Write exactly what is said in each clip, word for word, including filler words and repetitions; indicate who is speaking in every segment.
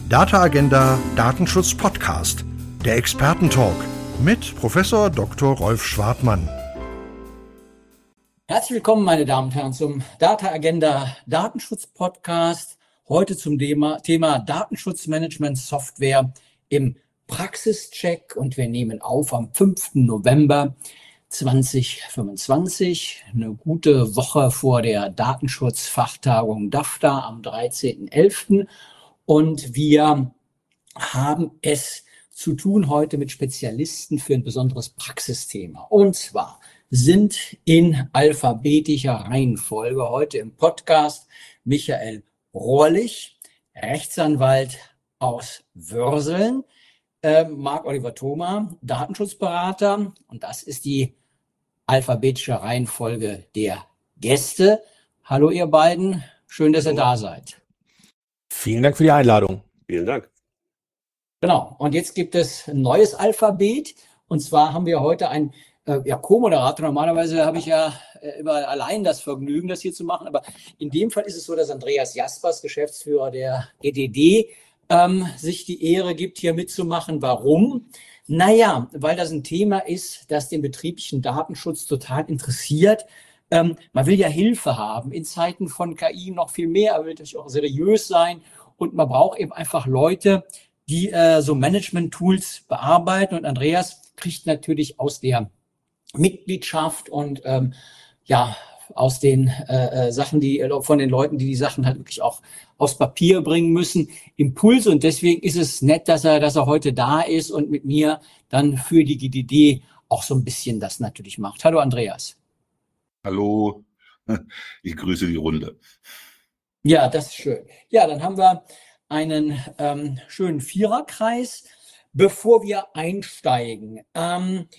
Speaker 1: Data Agenda Datenschutz Podcast, der Expertentalk mit Professor Doktor Rolf Schwartmann.
Speaker 2: Herzlich willkommen, meine Damen und Herren, zum Data Agenda Datenschutz Podcast. Heute zum Thema, Thema Datenschutzmanagement Software im Praxischeck, und wir nehmen auf am fünften November zweitausendfünfundzwanzig, eine gute Woche vor der Datenschutzfachtagung DAFTA am dreizehnten elften Und wir haben es zu tun heute mit Spezialisten für ein besonderes Praxisthema. Und zwar sind in alphabetischer Reihenfolge heute im Podcast Michael Rohrlich, Rechtsanwalt aus Würseln, äh, Marc-Oliver Thoma, Datenschutzberater, und das ist die alphabetische Reihenfolge der Gäste. Hallo ihr beiden, schön, dass ihr da seid.
Speaker 3: Vielen Dank für die Einladung.
Speaker 4: Vielen Dank.
Speaker 2: Genau, und jetzt gibt es ein neues Alphabet, und zwar haben wir heute einen äh, ja, Co-Moderator. Normalerweise habe ich ja äh, immer allein das Vergnügen, das hier zu machen, aber in dem Fall ist es so, dass Andreas Jaspers, Geschäftsführer der E D D, ähm, sich die Ehre gibt, hier mitzumachen. Warum? Naja, weil das ein Thema ist, das den betrieblichen Datenschutz total interessiert. Ähm, man will ja Hilfe haben, in Zeiten von K I noch viel mehr, aber will natürlich auch seriös sein, und man braucht eben einfach Leute, die äh, so Management-Tools bearbeiten, und Andreas kriegt natürlich aus der Mitgliedschaft und ähm, ja aus den äh, Sachen, die von den Leuten, die die Sachen halt wirklich auch aus Papier bringen müssen, Impulse, und deswegen ist es nett, dass er, dass er heute da ist und mit mir dann für die G D D auch so ein bisschen das natürlich macht. Hallo Andreas.
Speaker 4: Hallo, ich grüße die Runde.
Speaker 2: Ja, das ist schön. Ja, dann haben wir einen ähm, schönen Viererkreis. Bevor wir einsteigen, ähm,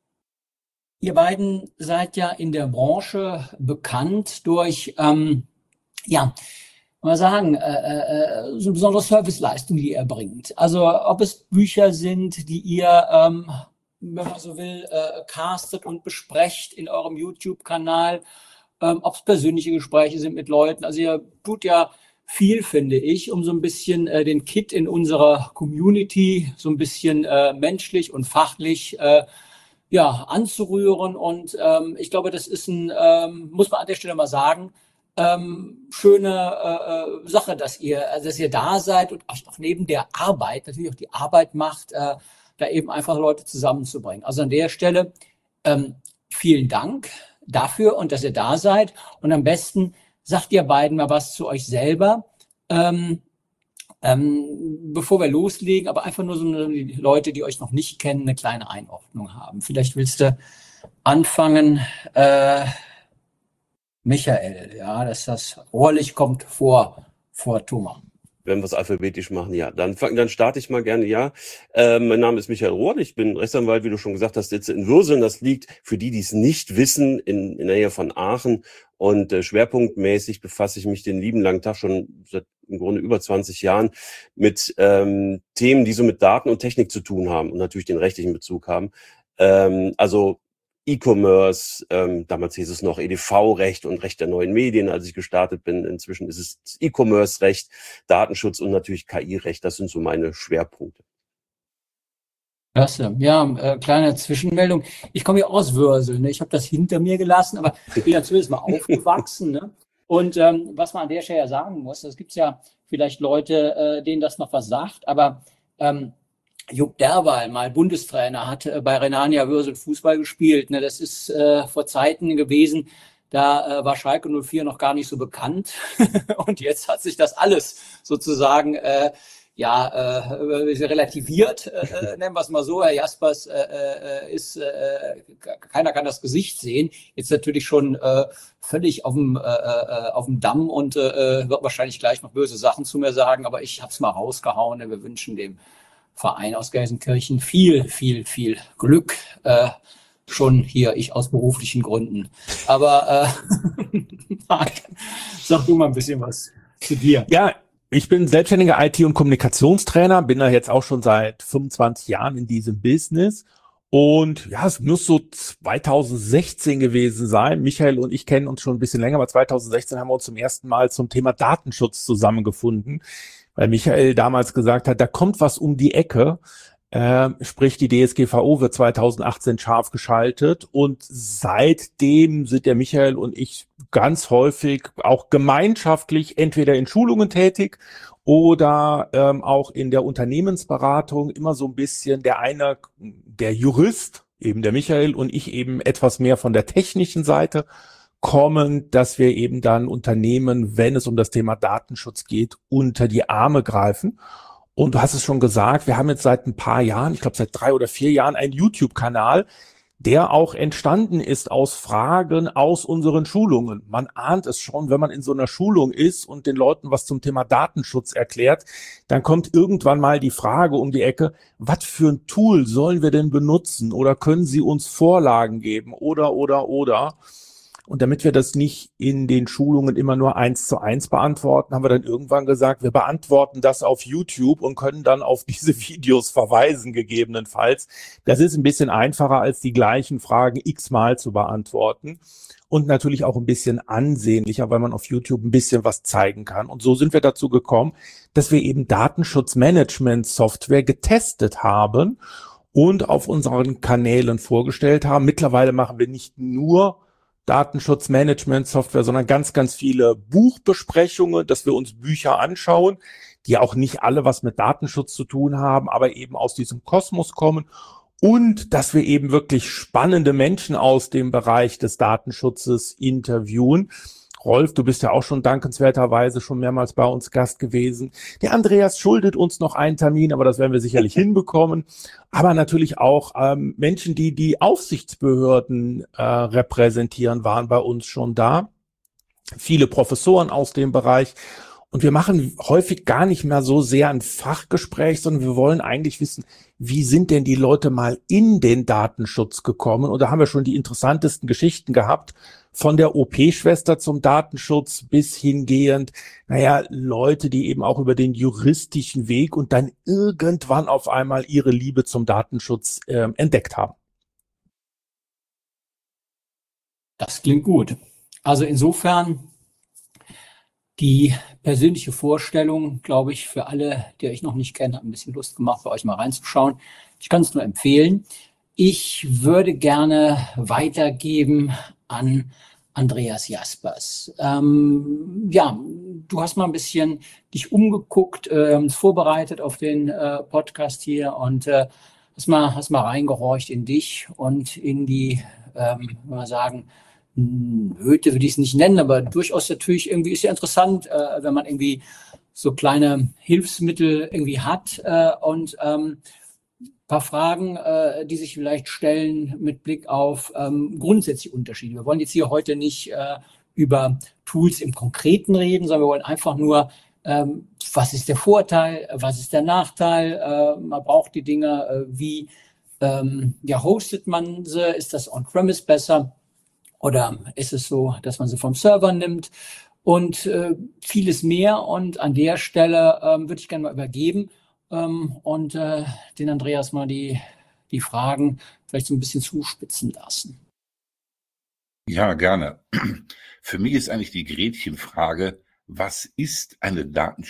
Speaker 2: ihr beiden seid ja in der Branche bekannt durch, ähm, ja, mal sagen, äh, äh, so eine besondere Serviceleistung, die ihr erbringt. Also ob es Bücher sind, die ihr, ähm, wenn man so will, äh, castet und besprecht in eurem YouTube-Kanal, ähm, ob es persönliche Gespräche sind mit Leuten. Also ihr tut ja viel, finde ich, um so ein bisschen äh, den Kit in unserer Community so ein bisschen äh, menschlich und fachlich äh, ja, anzurühren. Und ähm, ich glaube, das ist ein, ähm, muss man an der Stelle mal sagen, ähm, schöne äh, Sache, dass ihr, also dass ihr da seid und euch auch neben der Arbeit natürlich auch die Arbeit macht, äh, da eben einfach Leute zusammenzubringen. Also an der Stelle ähm, vielen Dank dafür und dass ihr da seid. Und am besten sagt ihr beiden mal was zu euch selber, ähm, ähm, bevor wir loslegen, aber einfach nur so die Leute, die euch noch nicht kennen, eine kleine Einordnung haben. Vielleicht willst du anfangen, äh, Michael, ja, dass das Rohrlich kommt vor, vor Thoma.
Speaker 4: Wenn wir es alphabetisch machen, ja. Dann, fang, dann starte ich mal gerne, ja. Äh, mein Name ist Michael Rohrlich, ich bin Rechtsanwalt, wie du schon gesagt hast, sitze in Würseln. Das liegt, für die, die es nicht wissen, in, in der Nähe von Aachen. Und äh, schwerpunktmäßig befasse ich mich den lieben langen Tag schon seit im Grunde über zwanzig Jahren mit ähm, Themen, die so mit Daten und Technik zu tun haben und natürlich den rechtlichen Bezug haben. Ähm, also E-Commerce, ähm, damals hieß es noch E D V-Recht und Recht der neuen Medien, als ich gestartet bin. Inzwischen ist es E-Commerce-Recht, Datenschutz und natürlich K I-Recht. Das sind so meine Schwerpunkte.
Speaker 2: Klasse. Ja, äh, kleine Zwischenmeldung. Ich komme ja aus Würseln, ne? Ich habe das hinter mir gelassen, aber ich bin ja zumindest mal aufgewachsen. Ne? Und ähm, was man an der Stelle ja sagen muss, es gibt ja vielleicht Leute, äh, denen das noch was sagt, aber ähm, Jupp Derwal, mal Bundestrainer, hat äh, bei Rhenania Würseln Fußball gespielt. Ne? Das ist äh, vor Zeiten gewesen, da äh, war Schalke null vier noch gar nicht so bekannt. Und jetzt hat sich das alles sozusagen äh, ja äh, relativiert, äh, nennen wir es mal so. Herr Jaspers äh, äh, ist, äh, keiner kann das Gesicht sehen. Jetzt natürlich schon äh, völlig auf dem, äh, äh, auf dem Damm und äh, wird wahrscheinlich gleich noch böse Sachen zu mir sagen, aber ich habe es mal rausgehauen. Wir wünschen dem Verein aus Gelsenkirchen viel, viel, viel Glück. Äh, schon hier, ich aus beruflichen Gründen. Aber äh, Marc, sag du mal ein bisschen was zu dir.
Speaker 3: Ja, ich bin selbstständiger I T- und Kommunikationstrainer, bin da jetzt auch schon seit fünfundzwanzig Jahren in diesem Business Und ja, es muss so zweitausendsechzehn gewesen sein. Michael und ich kennen uns schon ein bisschen länger, aber zweitausendsechzehn haben wir uns zum ersten Mal zum Thema Datenschutz zusammengefunden, weil Michael damals gesagt hat, da kommt was um die Ecke. Äh, sprich, die D S G V O wird zweitausendachtzehn scharf geschaltet und seitdem sind der Michael und ich ganz häufig auch gemeinschaftlich entweder in Schulungen tätig oder ähm, auch in der Unternehmensberatung immer so ein bisschen der eine, der Jurist, eben der Michael und ich eben etwas mehr von der technischen Seite kommen, dass wir eben dann Unternehmen, wenn es um das Thema Datenschutz geht, unter die Arme greifen. Und du hast es schon gesagt, wir haben jetzt seit ein paar Jahren, ich glaube seit drei oder vier Jahren, einen YouTube-Kanal, der auch entstanden ist aus Fragen aus unseren Schulungen. Man ahnt es schon, wenn man in so einer Schulung ist und den Leuten was zum Thema Datenschutz erklärt, dann kommt irgendwann mal die Frage um die Ecke, was für ein Tool sollen wir denn benutzen oder können Sie uns Vorlagen geben oder, oder, oder. Und damit wir das nicht in den Schulungen immer nur eins zu eins beantworten, haben wir dann irgendwann gesagt, wir beantworten das auf YouTube und können dann auf diese Videos verweisen, gegebenenfalls. Das ist ein bisschen einfacher, als die gleichen Fragen x-mal zu beantworten. Und natürlich auch ein bisschen ansehnlicher, weil man auf YouTube ein bisschen was zeigen kann. Und so sind wir dazu gekommen, dass wir eben Datenschutzmanagement-Software getestet haben und auf unseren Kanälen vorgestellt haben. Mittlerweile machen wir nicht nur Datenschutzmanagement-Software, sondern ganz, ganz viele Buchbesprechungen, dass wir uns Bücher anschauen, die auch nicht alle was mit Datenschutz zu tun haben, aber eben aus diesem Kosmos kommen und dass wir eben wirklich spannende Menschen aus dem Bereich des Datenschutzes interviewen. Rolf, du bist ja auch schon dankenswerterweise schon mehrmals bei uns Gast gewesen. Der Andreas schuldet uns noch einen Termin, aber das werden wir sicherlich hinbekommen. Aber natürlich auch ähm, Menschen, die die Aufsichtsbehörden äh, repräsentieren, waren bei uns schon da. Viele Professoren aus dem Bereich. Und wir machen häufig gar nicht mehr so sehr ein Fachgespräch, sondern wir wollen eigentlich wissen, wie sind denn die Leute mal in den Datenschutz gekommen? Und da haben wir schon die interessantesten Geschichten gehabt, von der O P-Schwester zum Datenschutz bis hingehend, naja, Leute, die eben auch über den juristischen Weg und dann irgendwann auf einmal ihre Liebe zum Datenschutz äh, entdeckt haben.
Speaker 2: Das klingt gut. Also insofern die persönliche Vorstellung, glaube ich, für alle, die euch noch nicht kennen, hat ein bisschen Lust gemacht, bei euch mal reinzuschauen. Ich kann es nur empfehlen. Ich würde gerne weitergeben an Andreas Jaspers. Ähm, ja, du hast mal ein bisschen dich umgeguckt, äh, vorbereitet auf den äh, Podcast hier und äh, hast mal, hast mal reingehorcht in dich und in die, ähm, mal sagen, Hüte würde ich es nicht nennen, aber durchaus natürlich irgendwie ist ja interessant, äh, wenn man irgendwie so kleine Hilfsmittel irgendwie hat äh, und ähm, paar Fragen, äh, die sich vielleicht stellen mit Blick auf ähm, grundsätzliche Unterschiede. Wir wollen jetzt hier heute nicht äh, über Tools im Konkreten reden, sondern wir wollen einfach nur, ähm, was ist der Vorteil, was ist der Nachteil, äh, man braucht die Dinge, äh, wie ähm, ja, hostet man sie, ist das on-premise besser? Oder ist es so, dass man sie vom Server nimmt und äh, vieles mehr. Und an der Stelle ähm, würde ich gerne mal übergeben ähm, und äh, den Andreas mal die, die Fragen vielleicht so ein bisschen zuspitzen lassen.
Speaker 5: Ja, gerne. Für mich ist eigentlich die Gretchenfrage, was ist eine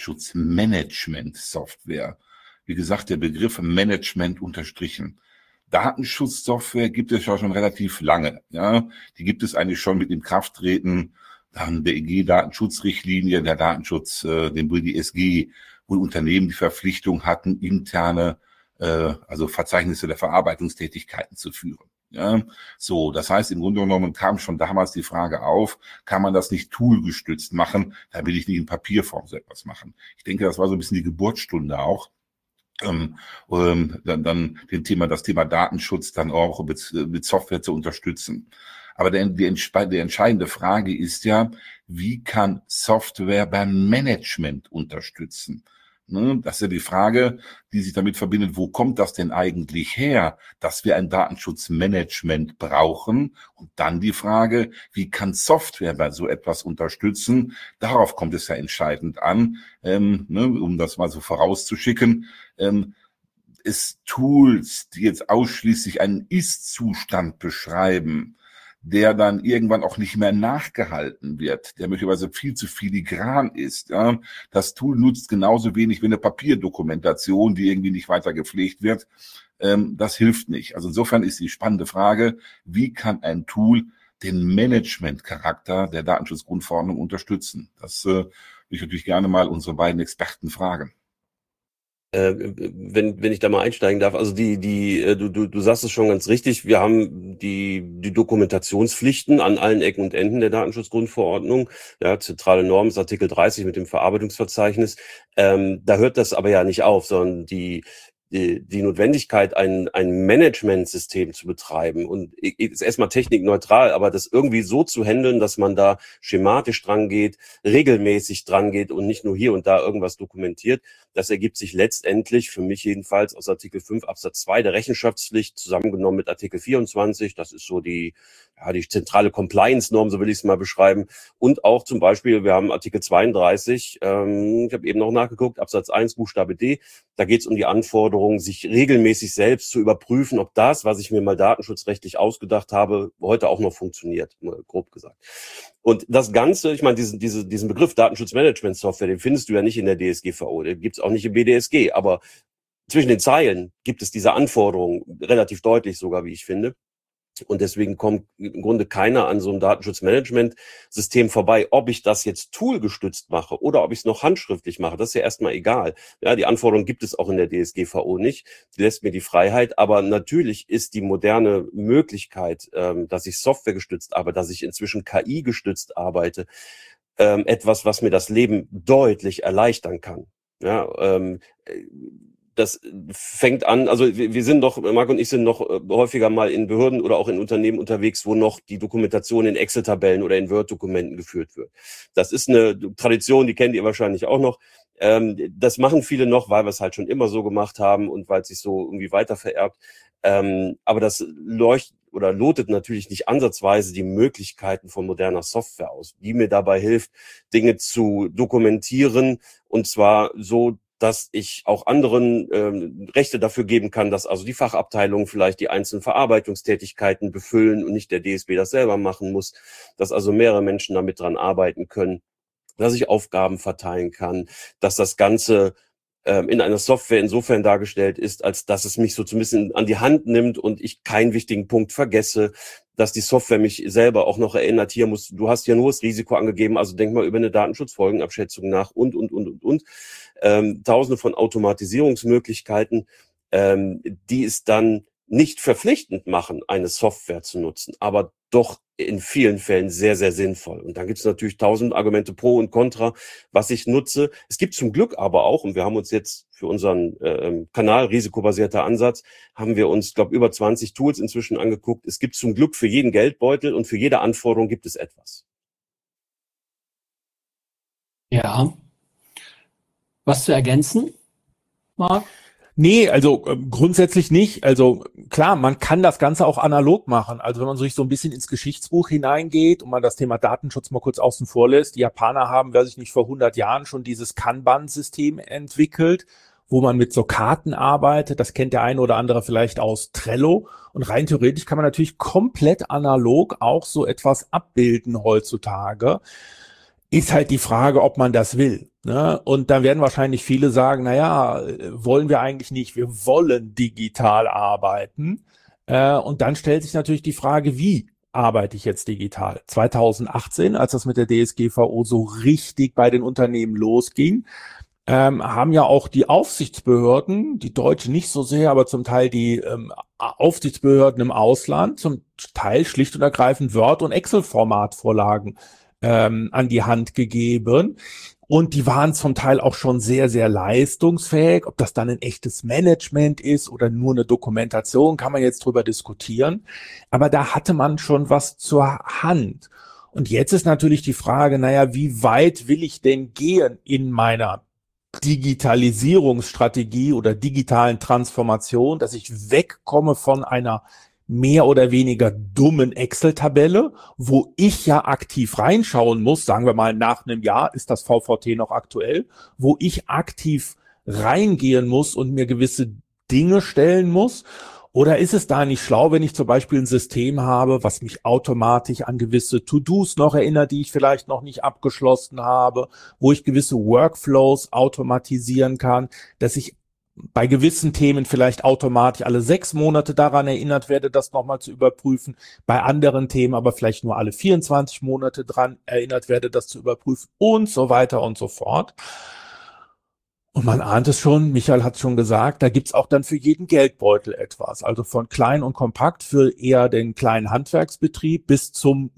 Speaker 5: Datenschutzmanagement-Software? Wie gesagt, der Begriff Management unterstrichen. Datenschutzsoftware gibt es ja schon relativ lange. Ja, die gibt es eigentlich schon mit dem Krafttreten dann der E G-Datenschutzrichtlinie, der Datenschutz, äh, dem B D S G, wo Unternehmen die Verpflichtung hatten, interne, äh, also Verzeichnisse der Verarbeitungstätigkeiten zu führen. Ja, so, das heißt, im Grunde genommen kam schon damals die Frage auf, kann man das nicht toolgestützt machen? Da will ich nicht in Papierform so etwas machen. Ich denke, das war so ein bisschen die Geburtsstunde auch. Ähm, ähm, dann, dann den Thema, das Thema Datenschutz dann auch mit, mit Software zu unterstützen. Aber der, die, die entscheidende Frage ist ja, wie kann Software beim Management unterstützen? Ne, das ist ja die Frage, die sich damit verbindet, wo kommt das denn eigentlich her, dass wir ein Datenschutzmanagement brauchen? Und dann die Frage, wie kann Software bei so etwas unterstützen? Darauf kommt es ja entscheidend an, ähm, ne, um das mal so vorauszuschicken. Ähm, es Tools, die jetzt ausschließlich einen Ist-Zustand beschreiben, der dann irgendwann auch nicht mehr nachgehalten wird, der möglicherweise viel zu filigran ist. Ja. Das Tool nutzt genauso wenig wie eine Papierdokumentation, die irgendwie nicht weiter gepflegt wird. Ähm, das hilft nicht. Also insofern ist die spannende Frage, wie kann ein Tool den Management-Charakter der Datenschutzgrundverordnung unterstützen? Das äh, will ich natürlich gerne mal unsere beiden Experten fragen.
Speaker 4: Äh, wenn, wenn ich da mal einsteigen darf, also die, die, äh, du, du, du sagst es schon ganz richtig, wir haben die, die Dokumentationspflichten an allen Ecken und Enden der Datenschutzgrundverordnung. Ja, zentrale Norm ist Artikel dreißig mit dem Verarbeitungsverzeichnis. Ähm, da hört das aber ja nicht auf, sondern die, die, die Notwendigkeit, ein, ein Managementsystem zu betreiben und ist erstmal technikneutral, aber das irgendwie so zu handeln, dass man da schematisch dran geht, regelmäßig dran geht und nicht nur hier und da irgendwas dokumentiert, das ergibt sich letztendlich, für mich jedenfalls, aus Artikel fünf Absatz zwei der Rechenschaftspflicht, zusammengenommen mit Artikel vierundzwanzig, das ist so die, ja, die zentrale Compliance-Norm, so will ich es mal beschreiben, und auch zum Beispiel, wir haben Artikel zweiunddreißig, ähm, ich habe eben noch nachgeguckt, Absatz eins Buchstabe D, da geht es um die Anforderung, sich regelmäßig selbst zu überprüfen, ob das, was ich mir mal datenschutzrechtlich ausgedacht habe, heute auch noch funktioniert, mal grob gesagt. Und das Ganze, ich meine, diesen, diese, diesen Begriff Datenschutzmanagement-Software, den findest du ja nicht in der D S G V O, den gibt's auch nicht im B D S G, aber zwischen den Zeilen gibt es diese Anforderungen, relativ deutlich sogar, wie ich finde. Und deswegen kommt im Grunde keiner an so einem Datenschutzmanagement-System vorbei. Ob ich das jetzt toolgestützt mache oder ob ich es noch handschriftlich mache, das ist ja erstmal egal. Ja, die Anforderung gibt es auch in der D S G V O nicht. Die lässt mir die Freiheit. Aber natürlich ist die moderne Möglichkeit, ähm, dass ich softwaregestützt arbeite, dass ich inzwischen K I-gestützt arbeite, ähm, etwas, was mir das Leben deutlich erleichtern kann. Ja, ähm, das fängt an, also wir, wir sind doch, Marc und ich sind noch häufiger mal in Behörden oder auch in Unternehmen unterwegs, wo noch die Dokumentation in Excel-Tabellen oder in Word-Dokumenten geführt wird. Das ist eine Tradition, die kennt ihr wahrscheinlich auch noch. Ähm, das machen viele noch, weil wir es halt schon immer so gemacht haben und weil es sich so irgendwie weiter vererbt. Ähm, aber das leuchtet oder lotet natürlich nicht ansatzweise die Möglichkeiten von moderner Software aus, die mir dabei hilft, Dinge zu dokumentieren, und zwar so, dass ich auch anderen ähm, Rechte dafür geben kann, dass also die Fachabteilungen vielleicht die einzelnen Verarbeitungstätigkeiten befüllen und nicht der D S B das selber machen muss, dass also mehrere Menschen damit dran arbeiten können, dass ich Aufgaben verteilen kann, dass das Ganze ähm, in einer Software insofern dargestellt ist, als dass es mich so zumindest an die Hand nimmt und ich keinen wichtigen Punkt vergesse, dass die Software mich selber auch noch erinnert, hier muss, du hast ja nur das Risiko angegeben, also denk mal über eine Datenschutzfolgenabschätzung nach und, und, und, und, und. Ähm, tausende von Automatisierungsmöglichkeiten, ähm, die es dann nicht verpflichtend machen, eine Software zu nutzen, aber doch in vielen Fällen sehr, sehr sinnvoll. Und dann gibt es natürlich tausend Argumente pro und contra, was ich nutze. Es gibt zum Glück aber auch, und wir haben uns jetzt für unseren äh, Kanal risikobasierter Ansatz, haben wir uns, glaube über zwanzig Tools inzwischen angeguckt. Es gibt zum Glück für jeden Geldbeutel und für jede Anforderung gibt es etwas.
Speaker 2: Ja. Was zu ergänzen, Marc?
Speaker 3: Nee, also äh, grundsätzlich nicht. Also klar, man kann das Ganze auch analog machen. Also wenn man sich so ein bisschen ins Geschichtsbuch hineingeht und man das Thema Datenschutz mal kurz außen vor lässt. Die Japaner haben, weiß ich nicht, vor hundert Jahren schon dieses Kanban-System entwickelt, wo man mit so Karten arbeitet. Das kennt der eine oder andere vielleicht aus Trello. Und rein theoretisch kann man natürlich komplett analog auch so etwas abbilden heutzutage. Ist halt die Frage, ob man das will. Ne? Und dann werden wahrscheinlich viele sagen, na ja, wollen wir eigentlich nicht. Wir wollen digital arbeiten. Äh, und dann stellt sich natürlich die Frage, wie arbeite ich jetzt digital? zweitausendachtzehn, als das mit der D S G V O so richtig bei den Unternehmen losging, ähm, haben ja auch die Aufsichtsbehörden, die Deutsche nicht so sehr, aber zum Teil die ähm, Aufsichtsbehörden im Ausland, zum Teil schlicht und ergreifend Word- und Excel-Formatvorlagen ähm, an die Hand gegeben. Und die waren zum Teil auch schon sehr, sehr leistungsfähig. Ob das dann ein echtes Management ist oder nur eine Dokumentation, kann man jetzt drüber diskutieren. Aber da hatte man schon was zur Hand. Und jetzt ist natürlich die Frage, naja, wie weit will ich denn gehen in meiner Digitalisierungsstrategie oder digitalen Transformation, dass ich wegkomme von einer mehr oder weniger dummen Excel-Tabelle, wo ich ja aktiv reinschauen muss, sagen wir mal nach einem Jahr, ist das V V T noch aktuell, wo ich aktiv reingehen muss und mir gewisse Dinge stellen muss? Oder ist es da nicht schlau, wenn ich zum Beispiel ein System habe, was mich automatisch an gewisse To-Dos noch erinnert, die ich vielleicht noch nicht abgeschlossen habe, wo ich gewisse Workflows automatisieren kann, dass ich bei gewissen Themen vielleicht automatisch alle sechs Monate daran erinnert werde, das nochmal zu überprüfen, bei anderen Themen aber vielleicht nur alle vierundzwanzig Monate dran erinnert werde, das zu überprüfen und so weiter und so fort. Und man ahnt es schon, Michael hat es schon gesagt, da gibt's auch dann für jeden Geldbeutel etwas. Also von klein und kompakt für eher den kleinen Handwerksbetrieb bis zum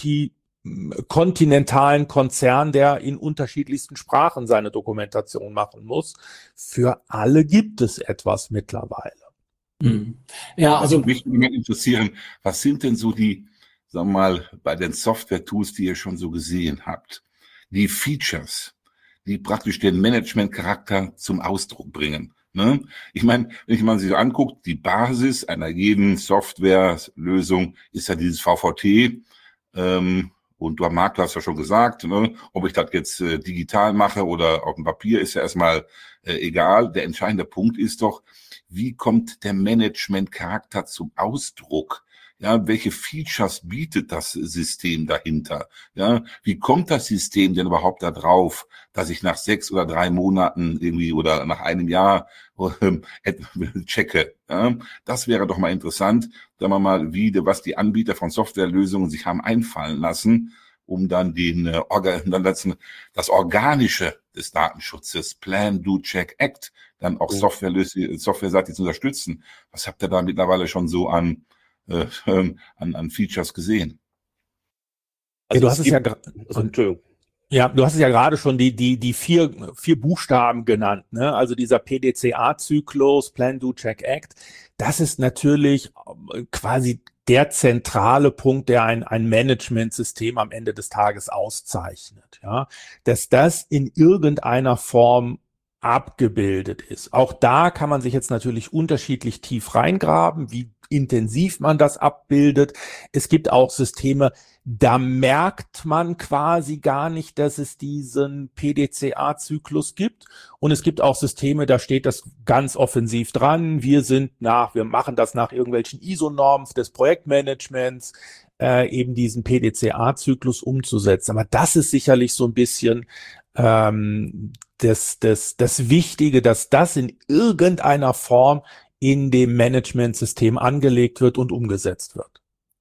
Speaker 3: multikontinentalen Konzern, der in unterschiedlichsten Sprachen seine Dokumentation machen muss. Für alle gibt es etwas mittlerweile.
Speaker 2: Hm. Ja, also
Speaker 5: also mich würde interessieren, was sind denn so die, sagen wir mal, bei den Software-Tools, die ihr schon so gesehen habt, die Features, die praktisch den Management-Charakter zum Ausdruck bringen. Ne? Ich meine, wenn man sich so anguckt, die Basis einer jeden Softwarelösung ist ja dieses V V T. Ähm, und du, Marc, du hast ja schon gesagt, ne? Ob ich das jetzt äh, digital mache oder auf dem Papier, ist ja erstmal äh, egal. Der entscheidende Punkt ist doch, wie kommt der Management-Charakter zum Ausdruck? Ja, welche Features bietet das System dahinter? Ja, wie kommt das System denn überhaupt da drauf, dass ich nach sechs oder drei Monaten irgendwie oder nach einem Jahr ähm, checke? Ja, das wäre doch mal interessant, sagen wir mal, wie, was die Anbieter von Softwarelösungen sich haben einfallen lassen, um dann den äh, Organ, dann das, das Organische des Datenschutzes, Plan, Do, Check, Act, dann auch Softwarelösungen, softwareseitig zu unterstützen. Was habt ihr da mittlerweile schon so an Äh, an, an Features gesehen?
Speaker 3: Also ja, du hast es, es ja also, ja, du hast es ja gerade schon die die die vier vier Buchstaben genannt, ne? Also dieser P D C A-Zyklus, Plan, Do, Check, Act. Das ist natürlich quasi der zentrale Punkt, der ein ein Managementsystem am Ende des Tages auszeichnet. Ja, dass das in irgendeiner Form abgebildet ist. Auch da kann man sich jetzt natürlich unterschiedlich tief reingraben, wie intensiv man das abbildet. Es gibt auch Systeme, da merkt man quasi gar nicht, dass es diesen P D C A-Zyklus gibt. Und es gibt auch Systeme, da steht das ganz offensiv dran. Wir sind nach, wir machen das nach irgendwelchen I S O-Normen des Projektmanagements, äh, eben diesen P D C A-Zyklus umzusetzen. Aber das ist sicherlich so ein bisschen ähm, das, das, das Wichtige, dass das in irgendeiner Form in dem Managementsystem angelegt wird und umgesetzt wird.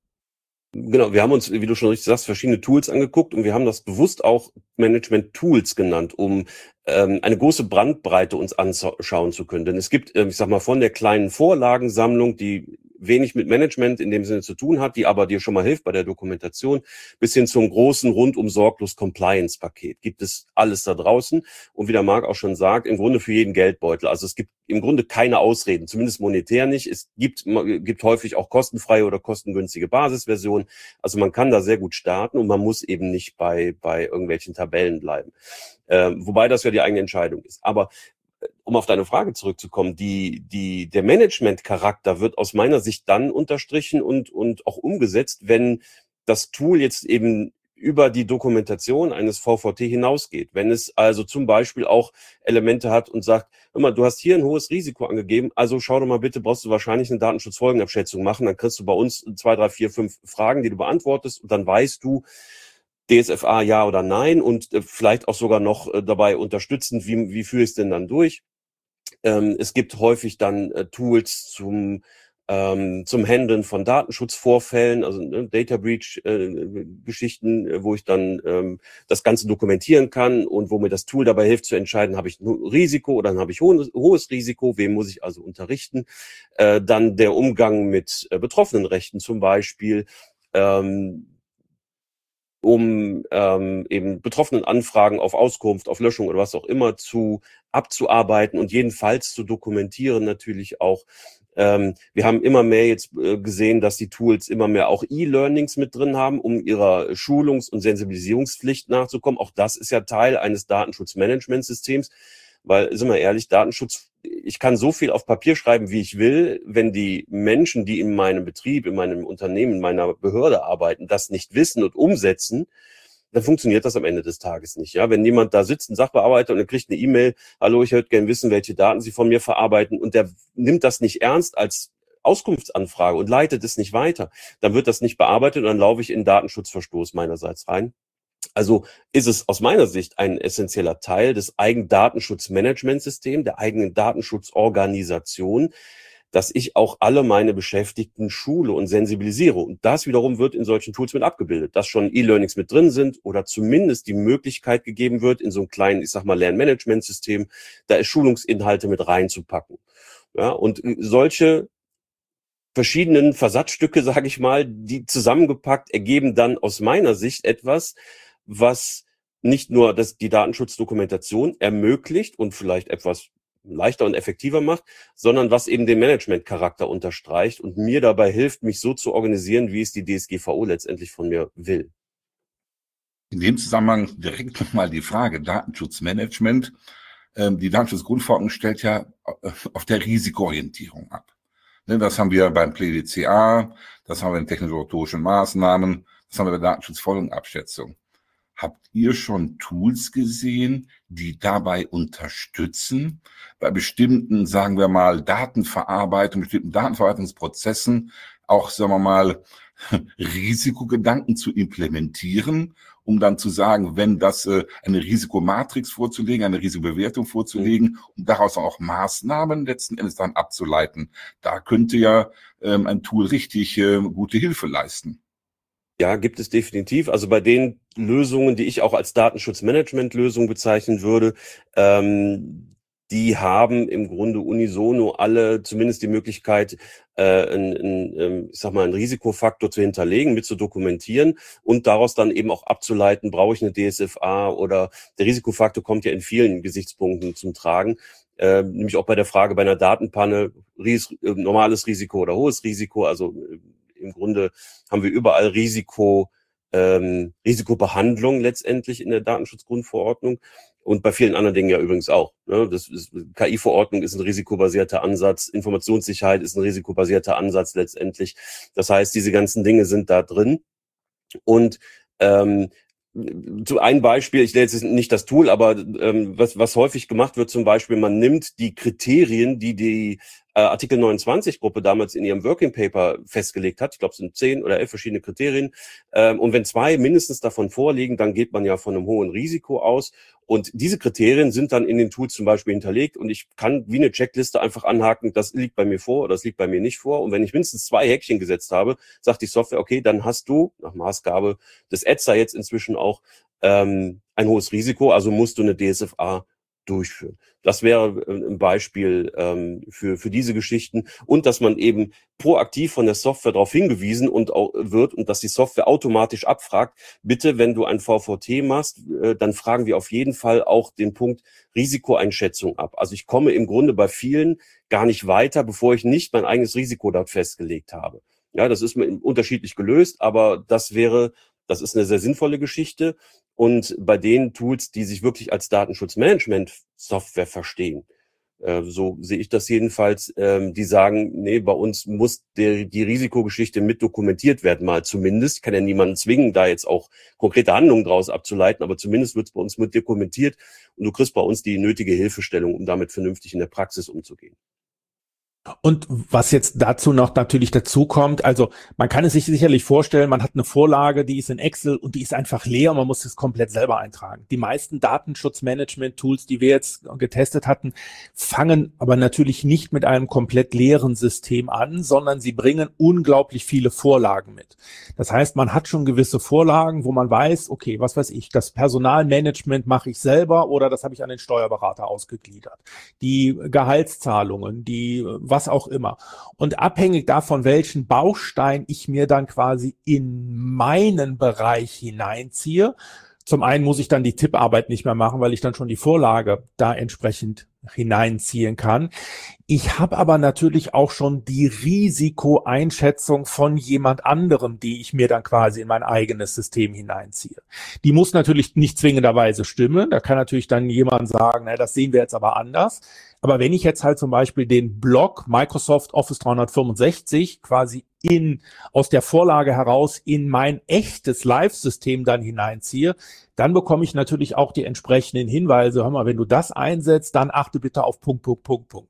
Speaker 4: Genau, wir haben uns, wie du schon richtig sagst, verschiedene Tools angeguckt und wir haben das bewusst auch Management-Tools genannt, um ähm, eine große Bandbreite uns anschauen zu können. Denn es gibt, ähm, ich sag mal, von der kleinen Vorlagensammlung, die wenig mit Management in dem Sinne zu tun hat, die aber dir schon mal hilft bei der Dokumentation, bis hin zum großen rundum sorglos Compliance-Paket. Gibt es alles da draußen und wie der Marc auch schon sagt, im Grunde für jeden Geldbeutel. Also es gibt im Grunde keine Ausreden, zumindest monetär nicht. Es gibt, gibt häufig auch kostenfreie oder kostengünstige Basisversionen. Also man kann da sehr gut starten und man muss eben nicht bei, bei irgendwelchen Tabellen bleiben. Ähm, wobei das ja die eigene Entscheidung ist. Aber um auf deine Frage zurückzukommen, die, die, der Management-Charakter wird aus meiner Sicht dann unterstrichen und, und auch umgesetzt, wenn das Tool jetzt eben über die Dokumentation eines V V T hinausgeht. Wenn es also zum Beispiel auch Elemente hat und sagt, hör mal, du hast hier ein hohes Risiko angegeben, also schau doch mal bitte, brauchst du wahrscheinlich eine Datenschutzfolgenabschätzung machen, dann kriegst du bei uns zwei, drei, vier, fünf Fragen, die du beantwortest und dann weißt du, D S F A ja oder nein und äh, vielleicht auch sogar noch äh, dabei unterstützend, wie, wie führe ich es denn dann durch? Ähm, es gibt häufig dann äh, Tools zum ähm, zum Handeln von Datenschutzvorfällen, also ne, Data Breach äh, Geschichten, äh, wo ich dann ähm, das Ganze dokumentieren kann und wo mir das Tool dabei hilft zu entscheiden, habe ich ein Risiko oder dann habe ich ho- hohes Risiko, wem muss ich also unterrichten? Äh, dann der Umgang mit äh, Betroffenenrechten zum Beispiel, ähm, um ähm, eben betroffenen Anfragen auf Auskunft, auf Löschung oder was auch immer zu abzuarbeiten und jedenfalls zu dokumentieren natürlich auch. Ähm, wir haben immer mehr jetzt äh, gesehen, dass die Tools immer mehr auch E-Learnings mit drin haben, um ihrer Schulungs- und Sensibilisierungspflicht nachzukommen. Auch das ist ja Teil eines Datenschutzmanagementsystems, weil, sind wir ehrlich, Datenschutz, ich kann so viel auf Papier schreiben, wie ich will, wenn die Menschen, die in meinem Betrieb, in meinem Unternehmen, in meiner Behörde arbeiten, das nicht wissen und umsetzen, dann funktioniert das am Ende des Tages nicht. Ja, wenn jemand da sitzt, ein Sachbearbeiter, und er kriegt eine E-Mail, hallo, ich würde gerne wissen, welche Daten Sie von mir verarbeiten, und der nimmt das nicht ernst als Auskunftsanfrage und leitet es nicht weiter, dann wird das nicht bearbeitet und dann laufe ich in Datenschutzverstoß meinerseits rein. Also ist es aus meiner Sicht ein essentieller Teil des eigenen Datenschutzmanagementsystems, der eigenen Datenschutzorganisation, dass ich auch alle meine Beschäftigten schule und sensibilisiere. Und das wiederum wird in solchen Tools mit abgebildet, dass schon E-Learnings mit drin sind oder zumindest die Möglichkeit gegeben wird, in so einem kleinen, ich sag mal, Lernmanagementsystem, da Schulungsinhalte mit reinzupacken. Ja, und solche verschiedenen Versatzstücke, sage ich mal, die zusammengepackt ergeben dann aus meiner Sicht etwas, was nicht nur das, die Datenschutzdokumentation ermöglicht und vielleicht etwas leichter und effektiver macht, sondern was eben den Management-Charakter unterstreicht und mir dabei hilft, mich so zu organisieren, wie es die D S G V O letztendlich von mir will.
Speaker 5: In dem Zusammenhang direkt nochmal die Frage Datenschutzmanagement. Ähm, die Datenschutzgrundverordnung stellt ja auf der Risikoorientierung ab. Das haben wir beim P D C A, das haben wir in technologischen Maßnahmen, das haben wir bei Datenschutzfolgenabschätzung. Habt ihr schon Tools gesehen, die dabei unterstützen, bei bestimmten, sagen wir mal, Datenverarbeitung, bestimmten Datenverarbeitungsprozessen auch, sagen wir mal, Risikogedanken zu implementieren, um dann zu sagen, wenn das äh, eine Risikomatrix vorzulegen, eine Risikobewertung vorzulegen, um daraus auch Maßnahmen letzten Endes dann abzuleiten. Da könnte ja ähm, ein Tool richtig äh, gute Hilfe leisten.
Speaker 4: Ja, gibt es definitiv. Also bei den Lösungen, die ich auch als Datenschutzmanagement-Lösung bezeichnen würde, ähm, die haben im Grunde unisono alle zumindest die Möglichkeit, äh, ein, ein, ich sag mal, einen Risikofaktor zu hinterlegen, mit zu dokumentieren und daraus dann eben auch abzuleiten, brauche ich eine D S F A oder der Risikofaktor kommt ja in vielen Gesichtspunkten zum Tragen. Äh, nämlich auch bei der Frage bei einer Datenpanne, ries- äh, normales Risiko oder hohes Risiko, also äh, im Grunde haben wir überall Risiko, ähm, Risikobehandlung letztendlich in der Datenschutzgrundverordnung und bei vielen anderen Dingen ja übrigens auch. Ne? Das ist, K I-Verordnung ist ein risikobasierter Ansatz, Informationssicherheit ist ein risikobasierter Ansatz letztendlich. Das heißt, diese ganzen Dinge sind da drin und ähm, zu ein Beispiel, ich nenne jetzt nicht das Tool, aber ähm, was, was häufig gemacht wird, zum Beispiel, man nimmt die Kriterien, die die äh, Artikel neunundzwanzig-Gruppe damals in ihrem Working Paper festgelegt hat. Ich glaube, es sind zehn oder elf verschiedene Kriterien. Ähm, und wenn zwei mindestens davon vorliegen, dann geht man ja von einem hohen Risiko aus. Und diese Kriterien sind dann in den Tools zum Beispiel hinterlegt. Und ich kann wie eine Checkliste einfach anhaken, das liegt bei mir vor oder das liegt bei mir nicht vor. Und wenn ich mindestens zwei Häkchen gesetzt habe, sagt die Software, okay, dann hast du nach Maßgabe des E T S A jetzt inzwischen auch ähm, ein hohes Risiko, also musst du eine D S F A durchführen. Das wäre ein Beispiel ähm, für für diese Geschichten und dass man eben proaktiv von der Software darauf hingewiesen und auch wird und dass die Software automatisch abfragt, bitte, wenn du ein V V T machst, äh, dann fragen wir auf jeden Fall auch den Punkt Risikoeinschätzung ab. Also ich komme im Grunde bei vielen gar nicht weiter, bevor ich nicht mein eigenes Risiko dort festgelegt habe. Ja, das ist unterschiedlich gelöst, aber das wäre, das ist eine sehr sinnvolle Geschichte. Und bei den Tools, die sich wirklich als Datenschutzmanagement-Software verstehen, äh, so sehe ich das jedenfalls, ähm, die sagen, nee, bei uns muss der, die Risikogeschichte mit dokumentiert werden, mal zumindest. Ich kann ja niemanden zwingen, da jetzt auch konkrete Handlungen draus abzuleiten, aber zumindest wird es bei uns mit dokumentiert und du kriegst bei uns die nötige Hilfestellung, um damit vernünftig in der Praxis umzugehen.
Speaker 3: Und was jetzt dazu noch natürlich dazu kommt, also man kann es sich sicherlich vorstellen, man hat eine Vorlage, die ist in Excel und die ist einfach leer und man muss es komplett selber eintragen. Die meisten Datenschutzmanagement-Tools, die wir jetzt getestet hatten, fangen aber natürlich nicht mit einem komplett leeren System an, sondern sie bringen unglaublich viele Vorlagen mit. Das heißt, man hat schon gewisse Vorlagen, wo man weiß, okay, was weiß ich, das Personalmanagement mache ich selber oder das habe ich an den Steuerberater ausgegliedert. Die Gehaltszahlungen, die was auch immer. Und abhängig davon, welchen Baustein ich mir dann quasi in meinen Bereich hineinziehe, zum einen muss ich dann die Tipparbeit nicht mehr machen, weil ich dann schon die Vorlage da entsprechend hineinziehen kann. Ich habe aber natürlich auch schon die Risikoeinschätzung von jemand anderem, die ich mir dann quasi in mein eigenes System hineinziehe. Die muss natürlich nicht zwingenderweise stimmen. Da kann natürlich dann jemand sagen, na, das sehen wir jetzt aber anders. Aber wenn ich jetzt halt zum Beispiel den Block Microsoft Office dreihundertfünfundsechzig quasi in, aus der Vorlage heraus in mein echtes Live-System dann hineinziehe, dann bekomme ich natürlich auch die entsprechenden Hinweise. Hör mal, wenn du das einsetzt, dann achte bitte auf Punkt, Punkt, Punkt, Punkt.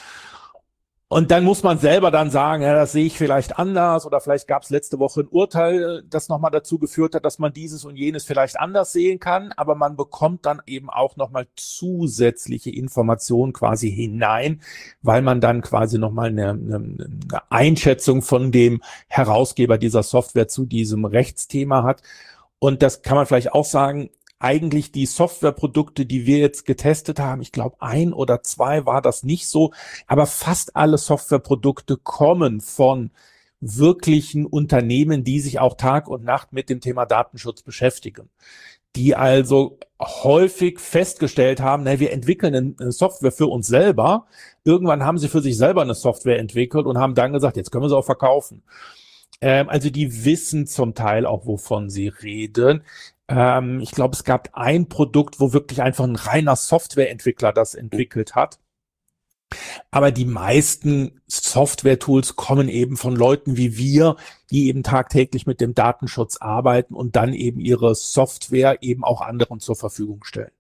Speaker 3: Und dann muss man selber dann sagen, ja, das sehe ich vielleicht anders oder vielleicht gab es letzte Woche ein Urteil, das nochmal dazu geführt hat, dass man dieses und jenes vielleicht anders sehen kann, aber man bekommt dann eben auch nochmal zusätzliche Informationen quasi hinein, weil man dann quasi nochmal eine, eine, eine Einschätzung von dem Herausgeber dieser Software zu diesem Rechtsthema hat. Und das kann man vielleicht auch sagen, eigentlich die Softwareprodukte, die wir jetzt getestet haben, ich glaube ein oder zwei war das nicht so, aber fast alle Softwareprodukte kommen von wirklichen Unternehmen, die sich auch Tag und Nacht mit dem Thema Datenschutz beschäftigen, die also häufig festgestellt haben, na, wir entwickeln eine Software für uns selber. Irgendwann haben sie für sich selber eine Software entwickelt und haben dann gesagt, jetzt können wir sie auch verkaufen. Ähm, also die wissen zum Teil auch, wovon sie reden. Ich glaube, es gab ein Produkt, wo wirklich einfach ein reiner Softwareentwickler das entwickelt hat. Aber die meisten Software-Tools kommen eben von Leuten wie wir, die eben tagtäglich mit dem Datenschutz arbeiten und dann eben ihre Software eben auch anderen zur Verfügung stellen.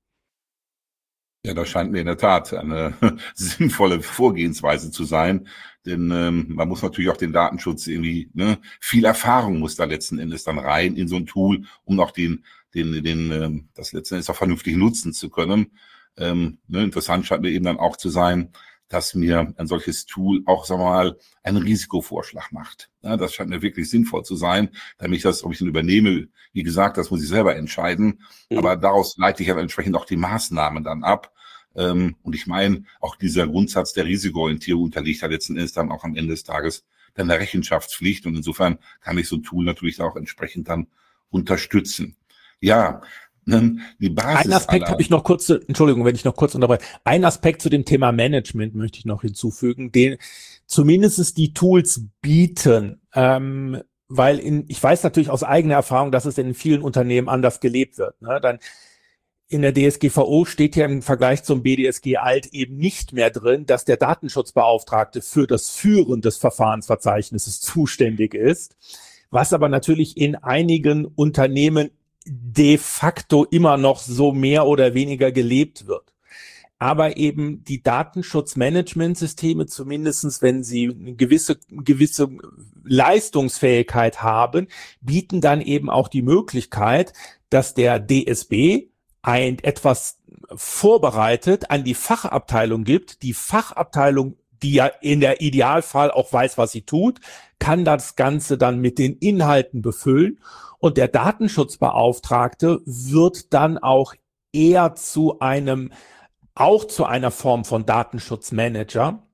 Speaker 5: Ja, das scheint mir in der Tat eine sinnvolle Vorgehensweise zu sein, denn ähm, man muss natürlich auch den Datenschutz irgendwie, ne, viel Erfahrung muss da letzten Endes dann rein in so ein Tool, um auch den, den, den, ähm, das letzten Endes auch vernünftig nutzen zu können. Ähm, ne, interessant scheint mir eben dann auch zu sein, dass mir ein solches Tool auch, sagen wir mal, einen Risikovorschlag macht. Ja, das scheint mir wirklich sinnvoll zu sein, damit ich das, ob ich ihn übernehme, wie gesagt, das muss ich selber entscheiden. Mhm. Aber daraus leite ich dann entsprechend auch die Maßnahmen dann ab. Ähm, und ich meine, auch dieser Grundsatz der Risikoorientierung unterliegt ja letzten Endes dann auch am Ende des Tages dann der Rechenschaftspflicht. Und insofern kann ich so ein Tool natürlich auch entsprechend dann unterstützen. Ja, die Basis.
Speaker 3: Ein Aspekt habe ich noch kurz, Entschuldigung, wenn ich noch kurz unterbreche. Ein Aspekt zu dem Thema Management möchte ich noch hinzufügen, den zumindest die Tools bieten, ähm, weil in, ich weiß natürlich aus eigener Erfahrung, dass es in vielen Unternehmen anders gelebt wird. Ne? Dann in der D S G V O steht ja im Vergleich zum B D S G Alt eben nicht mehr drin, dass der Datenschutzbeauftragte für das Führen des Verfahrensverzeichnisses zuständig ist, was aber natürlich in einigen Unternehmen de facto immer noch so mehr oder weniger gelebt wird. Aber eben die Datenschutzmanagementsysteme, zumindestens wenn sie eine gewisse, gewisse Leistungsfähigkeit haben, bieten dann eben auch die Möglichkeit, dass der D S B ein etwas vorbereitet an die Fachabteilung gibt. Die Fachabteilung, die ja in der Idealfall auch weiß, was sie tut, kann das Ganze dann mit den Inhalten befüllen. Und der Datenschutzbeauftragte wird dann auch eher zu einem, auch zu einer Form von Datenschutzmanager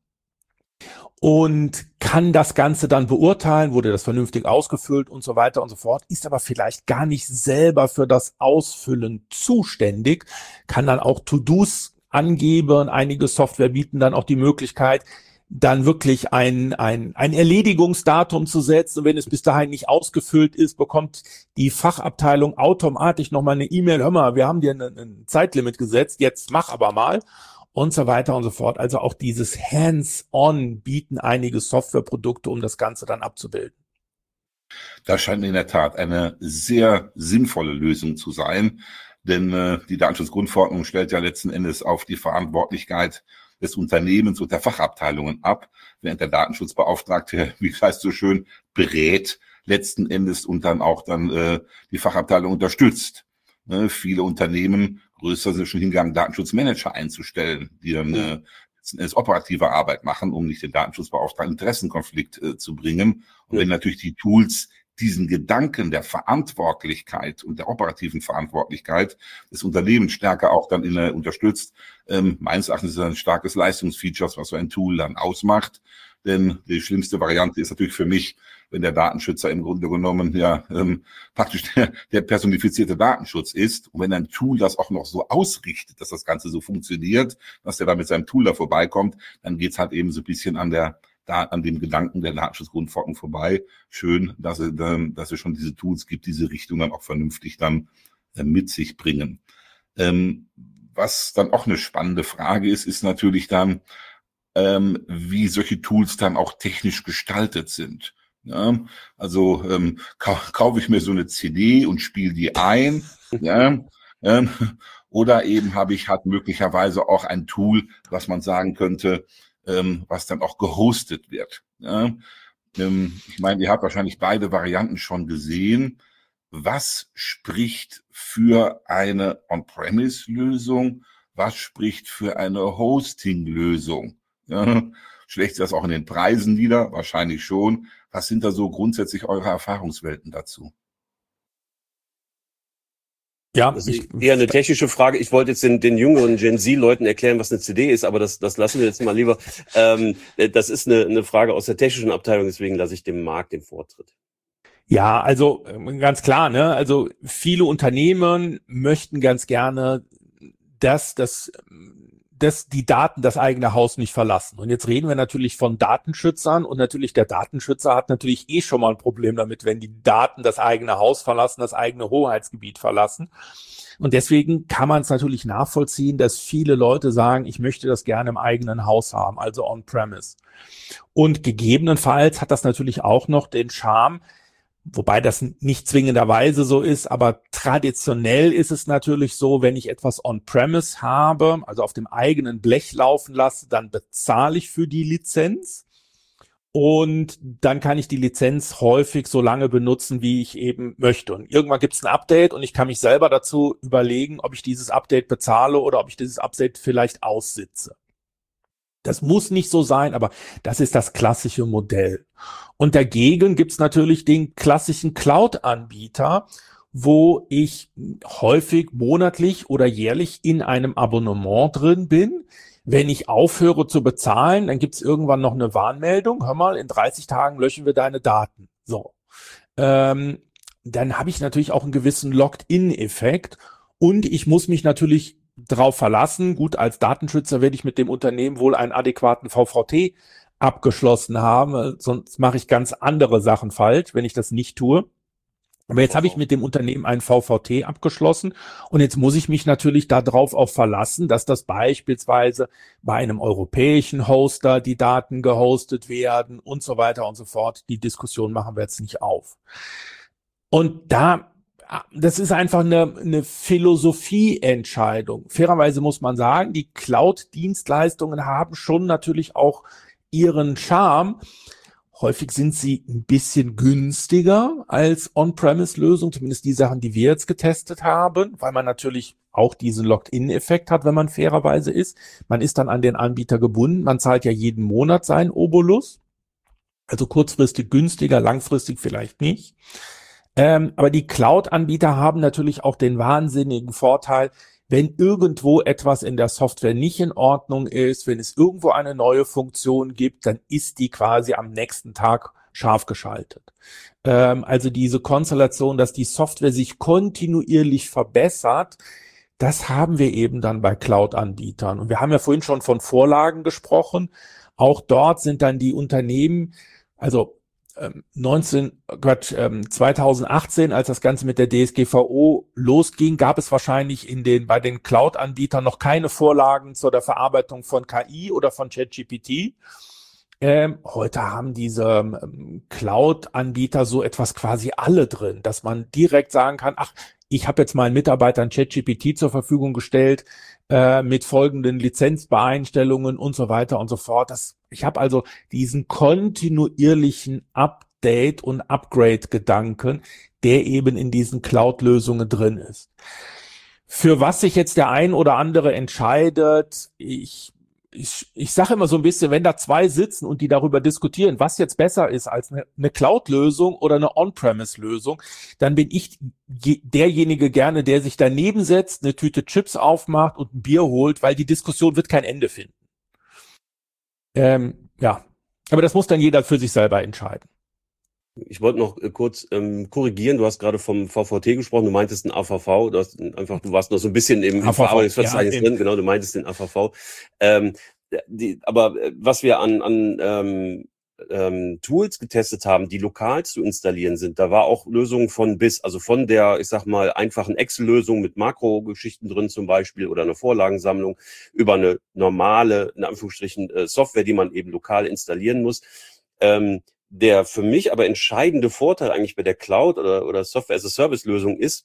Speaker 3: und kann das Ganze dann beurteilen, wurde das vernünftig ausgefüllt und so weiter und so fort, ist aber vielleicht gar nicht selber für das Ausfüllen zuständig, kann dann auch To-Dos angeben. Einige Software bieten dann auch die Möglichkeit, dann wirklich ein, ein, ein Erledigungsdatum zu setzen. Und wenn es bis dahin nicht ausgefüllt ist, bekommt die Fachabteilung automatisch nochmal eine E-Mail, hör mal, wir haben dir ein, ein Zeitlimit gesetzt, jetzt mach aber mal und so weiter und so fort. Also auch dieses Hands-on bieten einige Softwareprodukte, um das Ganze dann abzubilden.
Speaker 5: Das scheint in der Tat eine sehr sinnvolle Lösung zu sein, denn äh, die Datenschutzgrundverordnung stellt ja letzten Endes auf die Verantwortlichkeit des Unternehmens und der Fachabteilungen ab, während der Datenschutzbeauftragte, wie das heißt so schön, berät letzten Endes und dann auch dann äh, die Fachabteilung unterstützt. Ne, viele Unternehmen, größer sind schon hingegangen, Datenschutzmanager einzustellen, die dann äh, letzten Endes operative Arbeit machen, um nicht den Datenschutzbeauftragten Interessenkonflikt äh, zu bringen. Und ja. wenn natürlich die Tools diesen Gedanken der Verantwortlichkeit und der operativen Verantwortlichkeit des Unternehmens stärker auch dann in der unterstützt. Ähm, meines Erachtens ist das ein starkes Leistungsfeature, was so ein Tool dann ausmacht. Denn die schlimmste Variante ist natürlich für mich, wenn der Datenschützer im Grunde genommen ja ähm, praktisch der, der personifizierte Datenschutz ist. Und wenn ein Tool das auch noch so ausrichtet, dass das Ganze so funktioniert, dass der da mit seinem Tool da vorbeikommt, dann geht's halt eben so ein bisschen an der da an dem Gedanken der Datenschutzgrundverordnung vorbei. Schön, dass es, dass es schon diese Tools gibt, diese Richtung dann auch vernünftig dann äh, mit sich bringen. Ähm, was dann auch eine spannende Frage ist, ist natürlich dann, ähm, wie solche Tools dann auch technisch gestaltet sind. Ja, also ähm, kau- kaufe ich mir so eine C D und spiele die ein, ja, ähm, oder eben habe ich halt möglicherweise auch ein Tool, was man sagen könnte, ähm, was dann auch gehostet wird. Ja. Ähm, ich meine, ihr habt wahrscheinlich beide Varianten schon gesehen. Was spricht für eine On-Premise-Lösung? Was spricht für eine Hosting-Lösung? Ja, schlägt sich das auch in den Preisen nieder? Wahrscheinlich schon. Was sind da so grundsätzlich eure Erfahrungswelten dazu?
Speaker 3: Ja,
Speaker 4: Das
Speaker 3: ich,
Speaker 4: ist eher eine technische Frage. Ich wollte jetzt den, den jüngeren Gen Z-Leuten erklären, was eine C D ist, aber das, das lassen wir jetzt mal lieber. Ähm, das ist eine, eine Frage aus der technischen Abteilung, deswegen lasse ich dem Marc den Vortritt.
Speaker 3: ja, also ähm, ganz klar, ne? Also viele Unternehmen möchten ganz gerne, dass das dass die Daten das eigene Haus nicht verlassen. Und jetzt reden wir natürlich von Datenschützern und natürlich der Datenschützer hat natürlich eh schon mal ein Problem damit, wenn die Daten das eigene Haus verlassen, das eigene Hoheitsgebiet verlassen. Und deswegen kann man es natürlich nachvollziehen, dass viele Leute sagen, ich möchte das gerne im eigenen Haus haben, also on-premise. Und gegebenenfalls hat das natürlich auch noch den Charme, wobei das nicht zwingenderweise so ist, aber traditionell ist es natürlich so, wenn ich etwas on-premise habe, also auf dem eigenen Blech laufen lasse, dann bezahle ich für die Lizenz und dann kann ich die Lizenz häufig so lange benutzen, wie ich eben möchte. Und irgendwann gibt es ein Update und ich kann mich selber dazu überlegen, ob ich dieses Update bezahle oder ob ich dieses Update vielleicht aussitze. Das muss nicht so sein, aber das ist das klassische Modell. Und dagegen gibt's natürlich den klassischen Cloud-Anbieter, wo ich häufig monatlich oder jährlich in einem Abonnement drin bin. Wenn ich aufhöre zu bezahlen, dann gibt's irgendwann noch eine Warnmeldung. Hör mal, in dreißig Tagen löschen wir deine Daten. So, ähm, dann habe ich natürlich auch einen gewissen Locked-in-Effekt und ich muss mich natürlich drauf verlassen. Gut, als Datenschützer werde ich mit dem Unternehmen wohl einen adäquaten V V T abgeschlossen haben, sonst mache ich ganz andere Sachen falsch, wenn ich das nicht tue. Aber jetzt habe ich mit dem Unternehmen einen V V T abgeschlossen und jetzt muss ich mich natürlich darauf auch verlassen, dass das beispielsweise bei einem europäischen Hoster die Daten gehostet werden und so weiter und so fort. Die Diskussion machen wir jetzt nicht auf. Und da das ist einfach eine, eine Philosophieentscheidung. Fairerweise muss man sagen, die Cloud-Dienstleistungen haben schon natürlich auch ihren Charme. Häufig sind sie ein bisschen günstiger als On-Premise-Lösungen, zumindest die Sachen, die wir jetzt getestet haben, weil man natürlich auch diesen Locked-in-Effekt hat, wenn man fairerweise ist. Man ist dann an den Anbieter gebunden. Man zahlt ja jeden Monat seinen Obolus. Also kurzfristig günstiger, langfristig vielleicht nicht. Ähm, aber die Cloud-Anbieter haben natürlich auch den wahnsinnigen Vorteil, wenn irgendwo etwas in der Software nicht in Ordnung ist, wenn es irgendwo eine neue Funktion gibt, dann ist die quasi am nächsten Tag scharf geschaltet. Ähm, also diese Konstellation, dass die Software sich kontinuierlich verbessert, das haben wir eben dann bei Cloud-Anbietern. Und wir haben ja vorhin schon von Vorlagen gesprochen. Auch dort sind dann die Unternehmen, also neunzehn, Quatsch, zweitausendachtzehn, als das Ganze mit der D S G V O losging, gab es wahrscheinlich in den, bei den Cloud-Anbietern noch keine Vorlagen zur der Verarbeitung von K I oder von ChatGPT. Ähm, heute haben diese ähm, Cloud-Anbieter so etwas quasi alle drin, dass man direkt sagen kann, ach, ich habe jetzt meinen Mitarbeitern ChatGPT zur Verfügung gestellt, äh, mit folgenden Lizenzbeeinstellungen und so weiter und so fort. Das, ich habe also diesen kontinuierlichen Update- und Upgrade-Gedanken, der eben in diesen Cloud-Lösungen drin ist. Für was sich jetzt der ein oder andere entscheidet, ich Ich, ich sage immer so ein bisschen, wenn da zwei sitzen und die darüber diskutieren, was jetzt besser ist als eine, eine Cloud-Lösung oder eine On-Premise-Lösung, dann bin ich je, derjenige gerne, der sich daneben setzt, eine Tüte Chips aufmacht und ein Bier holt, weil die Diskussion wird kein Ende finden. Ähm, ja, aber das muss dann jeder für sich selber entscheiden.
Speaker 4: Ich wollte noch kurz ähm, korrigieren. Du hast gerade vom V V T gesprochen. Du meintest den A V V. Du hast einfach, du warst noch so ein bisschen im, im Verarbeitungsverzeichnis ja, drin. Genau, du meintest den A V V. Ähm, die, aber was wir an, an ähm, ähm, Tools getestet haben, die lokal zu installieren sind, da war auch Lösungen von bis, also von der, ich sag mal, einfachen Excel-Lösung mit Makrogeschichten drin zum Beispiel oder eine Vorlagensammlung über eine normale, in Anführungsstrichen, äh, Software, die man eben lokal installieren muss. Ähm, der für mich aber entscheidende Vorteil eigentlich bei der Cloud oder, oder Software-as-a-Service-Lösung ist,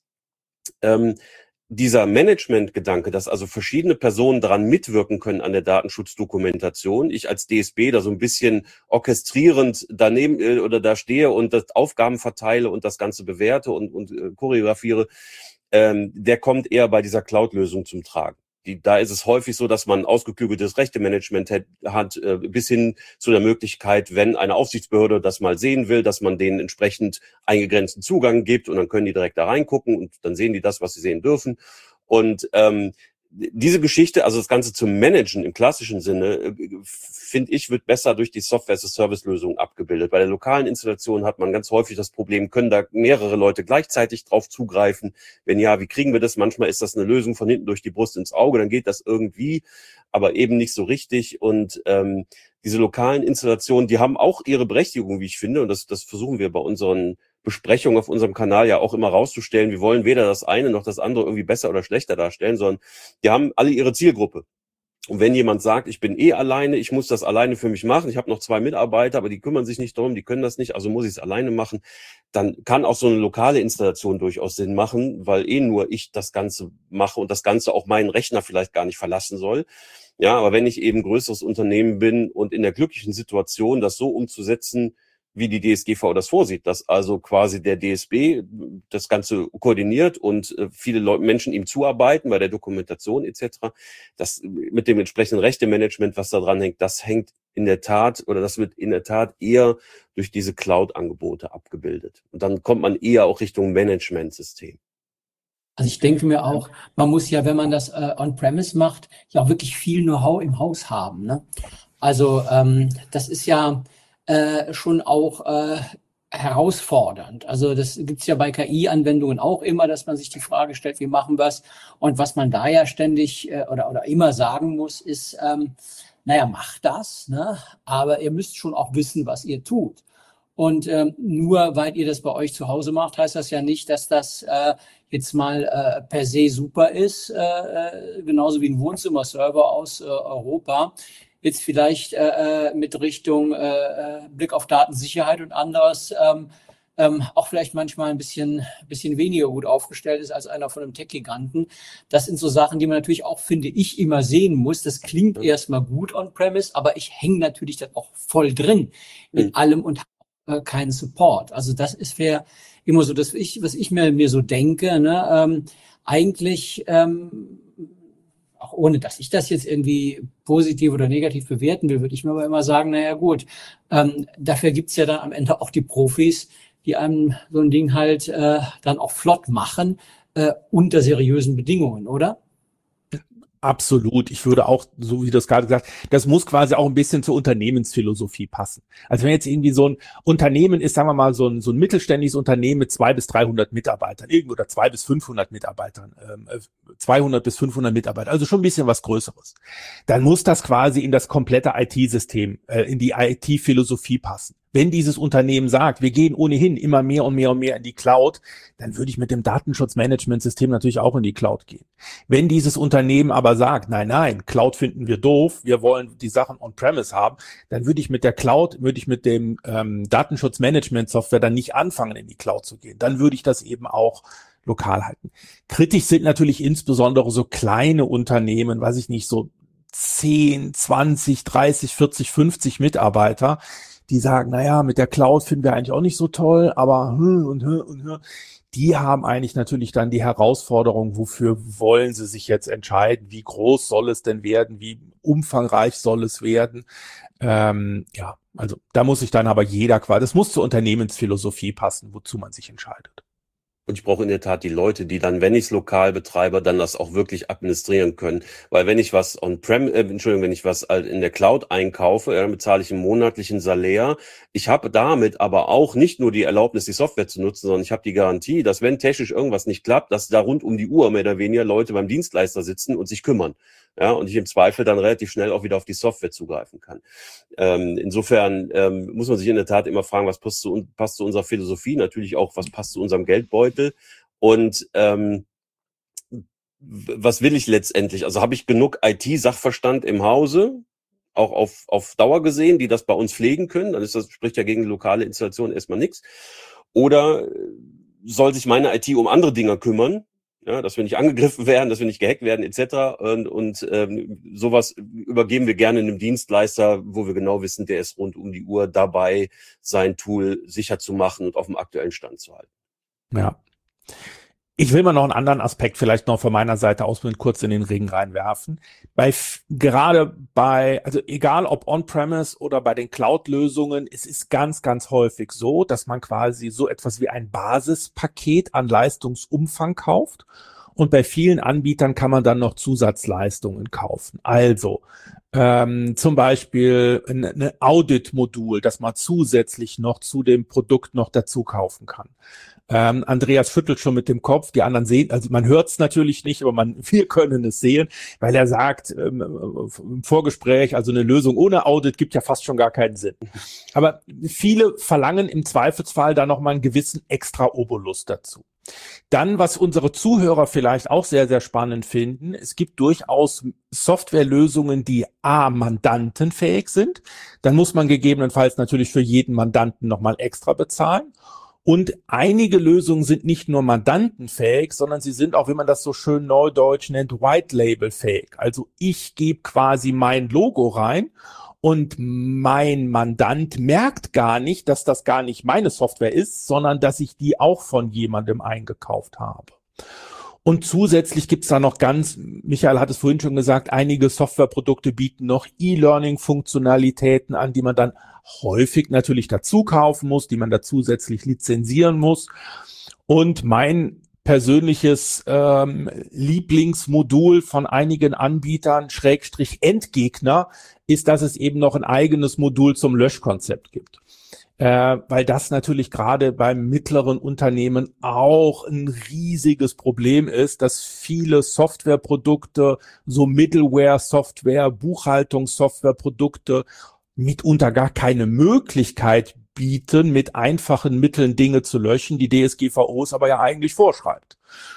Speaker 4: ähm, dieser Management-Gedanke, dass also verschiedene Personen daran mitwirken können an der Datenschutzdokumentation. Ich als D S B da so ein bisschen orchestrierend daneben äh, oder da stehe und das Aufgaben verteile und das Ganze bewerte und, und äh, choreografiere, ähm, der kommt eher bei dieser Cloud-Lösung zum Tragen. Die, da ist es häufig so, dass man ausgeklügeltes Rechtemanagement hat, hat äh, bis hin zu der Möglichkeit, wenn eine Aufsichtsbehörde das mal sehen will, dass man denen entsprechend eingegrenzten Zugang gibt und dann können die direkt da reingucken und dann sehen die das, was sie sehen dürfen. Und ähm, diese Geschichte, also das Ganze zu managen im klassischen Sinne, finde ich, wird besser durch die Software-as-a-Service-Lösung abgebildet. Bei der lokalen Installation hat man ganz häufig das Problem, können da mehrere Leute gleichzeitig drauf zugreifen? Wenn ja, wie kriegen wir das? Manchmal ist das eine Lösung von hinten durch die Brust ins Auge, dann geht das irgendwie, aber eben nicht so richtig. Und ähm, diese lokalen Installationen, die haben auch ihre Berechtigung, wie ich finde, und das, das versuchen wir bei unseren Besprechungen auf unserem Kanal ja auch immer rauszustellen. Wir wollen weder das eine noch das andere irgendwie besser oder schlechter darstellen, sondern die haben alle ihre Zielgruppe. Und wenn jemand sagt, ich bin eh alleine, ich muss das alleine für mich machen, ich habe noch zwei Mitarbeiter, aber die kümmern sich nicht darum, die können das nicht, also muss ich es alleine machen, dann kann auch so eine lokale Installation durchaus Sinn machen, weil eh nur ich das Ganze mache und das Ganze auch meinen Rechner vielleicht gar nicht verlassen soll. Ja, aber wenn ich eben ein größeres Unternehmen bin und in der glücklichen Situation, das so umzusetzen, wie die D S G V das vorsieht, dass also quasi der D S B das Ganze koordiniert und äh, viele Leute, Menschen ihm zuarbeiten bei der Dokumentation et cetera. Das mit dem entsprechenden Rechtemanagement, was da dran hängt, das hängt in der Tat oder das wird in der Tat eher durch diese Cloud-Angebote abgebildet. Und dann kommt man eher auch Richtung Managementsystem.
Speaker 2: Also ich denke mir auch, man muss ja, wenn man das äh, on-premise macht, ja auch wirklich viel Know-how im Haus haben. Ne? Also ähm, das ist ja Äh, schon auch äh, herausfordernd. Also das gibt's ja bei K I-Anwendungen auch immer, dass man sich die Frage stellt, wie machen wir es? Und was man da ja ständig äh, oder, oder immer sagen muss, ist, ähm, naja, macht das, ne? Aber ihr müsst schon auch wissen, was ihr tut. Und ähm, nur weil ihr das bei euch zu Hause macht, heißt das ja nicht, dass das äh, jetzt mal äh, per se super ist, äh, genauso wie ein Wohnzimmerserver aus äh, Europa. Jetzt vielleicht äh, mit Richtung äh, Blick auf Datensicherheit und anderes ähm, ähm, auch vielleicht manchmal ein bisschen, bisschen weniger gut aufgestellt ist als einer von einem Tech-Giganten. Das sind so Sachen, die man natürlich auch, finde ich, immer sehen muss. Das klingt ja erstmal gut on-premise, aber ich hänge natürlich dann auch voll drin in mhm. allem und habe äh, keinen Support. Also das ist fair immer so, dass ich, was ich mir, mir so denke, ne, ähm, eigentlich ähm, auch ohne, dass ich das jetzt irgendwie positiv oder negativ bewerten will, würde ich mir aber immer sagen, naja gut, ähm, dafür gibt's ja dann am Ende auch die Profis, die einem so ein Ding halt äh, dann auch flott machen, äh, unter seriösen Bedingungen, oder?
Speaker 3: Absolut. Ich würde auch, so wie du es gerade gesagt hast, das muss quasi auch ein bisschen zur Unternehmensphilosophie passen. Also wenn jetzt irgendwie so ein Unternehmen ist, sagen wir mal, so ein, so ein mittelständisches Unternehmen mit zwei bis dreihundert Mitarbeitern, irgendwo oder zwei bis fünfhundert Mitarbeitern, äh, zweihundert bis fünfhundert Mitarbeiter, also schon ein bisschen was Größeres, dann muss das quasi in das komplette I T-System, äh, in die I T-Philosophie passen. Wenn dieses Unternehmen sagt, wir gehen ohnehin immer mehr und mehr und mehr in die Cloud, dann würde ich mit dem Datenschutzmanagementsystem natürlich auch in die Cloud gehen. Wenn dieses Unternehmen aber sagt, nein, nein, Cloud finden wir doof, wir wollen die Sachen on-premise haben, dann würde ich mit der Cloud, würde ich mit dem ähm, Datenschutzmanagement-Software dann nicht anfangen, in die Cloud zu gehen. Dann würde ich das eben auch lokal halten. Kritisch sind natürlich insbesondere so kleine Unternehmen, weiß ich nicht, so zehn, zwanzig, dreißig, vierzig, fünfzig Mitarbeiter, die sagen, naja, mit der Cloud finden wir eigentlich auch nicht so toll, aber hm und hm und hm. Die haben eigentlich natürlich dann die Herausforderung, wofür wollen sie sich jetzt entscheiden, wie groß soll es denn werden, wie umfangreich soll es werden. Ähm, ja, also da muss sich dann aber jeder quasi, das muss zur Unternehmensphilosophie passen, wozu man sich entscheidet.
Speaker 4: Und ich brauche in der Tat die Leute, die dann, wenn ich es lokal betreibe, dann das auch wirklich administrieren können. Weil wenn ich was on-prem, äh, Entschuldigung, wenn ich was in der Cloud einkaufe, dann bezahle ich einen monatlichen Salär. Ich habe damit aber auch nicht nur die Erlaubnis, die Software zu nutzen, sondern ich habe die Garantie, dass wenn technisch irgendwas nicht klappt, dass da rund um die Uhr mehr oder weniger Leute beim Dienstleister sitzen und sich kümmern. ja, und ich im Zweifel dann relativ schnell auch wieder auf die Software zugreifen kann. Ähm, insofern ähm, muss man sich in der Tat immer fragen, was passt zu, passt zu unserer Philosophie, natürlich auch, was passt zu unserem Geldbeutel und ähm, was will ich letztendlich? Also habe ich genug I T-Sachverstand im Hause, auch auf, auf Dauer gesehen, die das bei uns pflegen können, dann ist das, spricht ja gegen eine lokale Installation erstmal nichts. Oder soll sich meine I T um andere Dinge kümmern, ja, dass wir nicht angegriffen werden, dass wir nicht gehackt werden, et cetera. Und, und ähm, sowas übergeben wir gerne einem Dienstleister, wo wir genau wissen, der ist rund um die Uhr dabei, sein Tool sicher zu machen und auf dem aktuellen Stand zu halten.
Speaker 3: Ja. Ich will mal noch einen anderen Aspekt vielleicht noch von meiner Seite aus mit kurz in den Ring reinwerfen. Bei gerade bei, also egal ob On-Premise oder bei den Cloud-Lösungen, es ist ganz, ganz häufig so, dass man quasi so etwas wie ein Basispaket an Leistungsumfang kauft. Und bei vielen Anbietern kann man dann noch Zusatzleistungen kaufen. Also ähm, zum Beispiel ein, ein Audit-Modul, das man zusätzlich noch zu dem Produkt noch dazu kaufen kann. Ähm, Andreas schüttelt schon mit dem Kopf, die anderen sehen, also man hört es natürlich nicht, aber man, wir können es sehen, weil er sagt ähm, im Vorgespräch, also eine Lösung ohne Audit gibt ja fast schon gar keinen Sinn. Aber viele verlangen im Zweifelsfall da nochmal einen gewissen extra Obolus dazu. Dann, was unsere Zuhörer vielleicht auch sehr, sehr spannend finden, es gibt durchaus Softwarelösungen, die a, mandantenfähig sind. Dann muss man gegebenenfalls natürlich für jeden Mandanten nochmal extra bezahlen. Und einige Lösungen sind nicht nur mandantenfähig, sondern sie sind auch, wie man das so schön neudeutsch nennt, White-Label-fähig. Also ich gebe quasi mein Logo rein und mein Mandant merkt gar nicht, dass das gar nicht meine Software ist, sondern dass ich die auch von jemandem eingekauft habe. Und zusätzlich gibt's da noch ganz, Michael hat es vorhin schon gesagt, einige Softwareprodukte bieten noch E-Learning-Funktionalitäten an, die man dann häufig natürlich dazu kaufen muss, die man da zusätzlich lizenzieren muss. Und mein persönliches ähm, Lieblingsmodul von einigen Anbietern, Schrägstrich Endgegner, ist, dass es eben noch ein eigenes Modul zum Löschkonzept gibt. Äh, weil das natürlich gerade beim mittleren Unternehmen auch ein riesiges Problem ist, dass viele Softwareprodukte, so Middleware-Software, Buchhaltungssoftwareprodukte mitunter gar keine Möglichkeit bieten, mit einfachen Mitteln Dinge zu löschen, die D S G V O es aber ja eigentlich vorschreibt.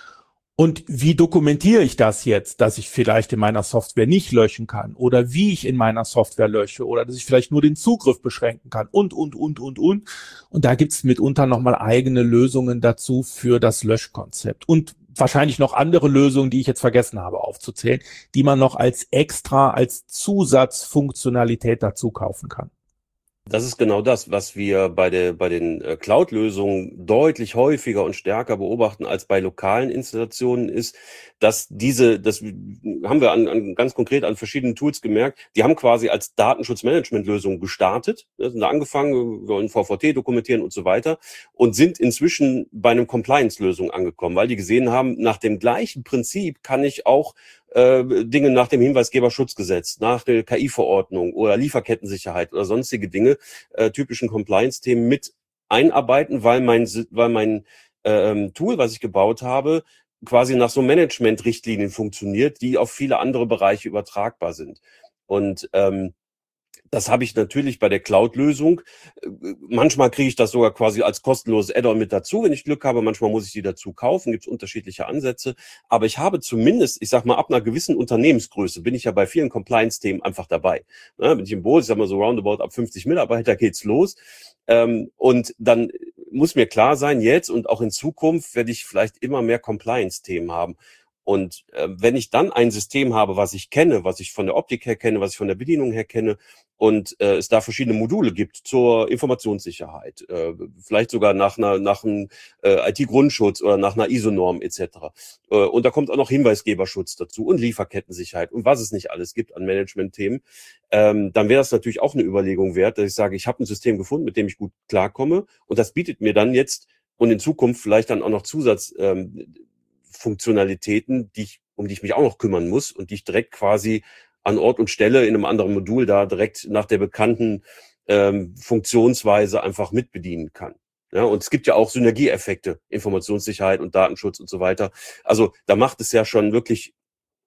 Speaker 3: Und wie dokumentiere ich das jetzt, dass ich vielleicht in meiner Software nicht löschen kann oder wie ich in meiner Software lösche oder dass ich vielleicht nur den Zugriff beschränken kann und, und, und, und, und. Und da gibt es mitunter nochmal eigene Lösungen dazu für das Löschkonzept und wahrscheinlich noch andere Lösungen, die ich jetzt vergessen habe aufzuzählen, die man noch als extra, als Zusatzfunktionalität dazu kaufen kann.
Speaker 4: Das ist genau das, was wir bei der, bei den äh, Cloud-Lösungen deutlich häufiger und stärker beobachten als bei lokalen Installationen ist, dass diese, das haben wir an, an ganz konkret an verschiedenen Tools gemerkt, die haben quasi als Datenschutzmanagement-Lösung gestartet, ne, sind da angefangen, wir wollen V V T dokumentieren und so weiter und sind inzwischen bei einem Compliance-Lösung angekommen, weil die gesehen haben, nach dem gleichen Prinzip kann ich auch Dinge nach dem Hinweisgeberschutzgesetz, nach der K I-Verordnung oder Lieferkettensicherheit oder sonstige Dinge, äh, typischen Compliance-Themen mit einarbeiten, weil mein, weil mein ähm, Tool, was ich gebaut habe, quasi nach so Management-Richtlinien funktioniert, die auf viele andere Bereiche übertragbar sind. Und ähm, das habe ich natürlich bei der Cloud-Lösung. Manchmal kriege ich das sogar quasi als kostenloses Add-on mit dazu, wenn ich Glück habe. Manchmal muss ich die dazu kaufen. Gibt es unterschiedliche Ansätze. Aber ich habe zumindest, ich sag mal, ab einer gewissen Unternehmensgröße bin ich ja bei vielen Compliance-Themen einfach dabei. Ja, bin ich im Boot, ich sag mal so roundabout ab fünfzig Mitarbeiter geht's los. Ähm, und dann muss mir klar sein, jetzt und auch in Zukunft werde ich vielleicht immer mehr Compliance-Themen haben. Und äh, wenn ich dann ein System habe, was ich kenne, was ich von der Optik her kenne, was ich von der Bedienung her kenne und äh, es da verschiedene Module gibt zur Informationssicherheit, äh, vielleicht sogar nach einer nach einem äh, I T-Grundschutz oder nach einer I S O-Norm et cetera. Äh, und da kommt auch noch Hinweisgeberschutz dazu und Lieferkettensicherheit und was es nicht alles gibt an Management-Themen, ähm, dann wäre das natürlich auch eine Überlegung wert, dass ich sage, ich habe ein System gefunden, mit dem ich gut klarkomme und das bietet mir dann jetzt und in Zukunft vielleicht dann auch noch Zusatz ähm, Funktionalitäten, die ich, um die ich mich auch noch kümmern muss und die ich direkt quasi an Ort und Stelle in einem anderen Modul da direkt nach der bekannten ähm, Funktionsweise einfach mitbedienen kann. Ja, und es gibt ja auch Synergieeffekte, Informationssicherheit und Datenschutz und so weiter. Also da macht es ja schon wirklich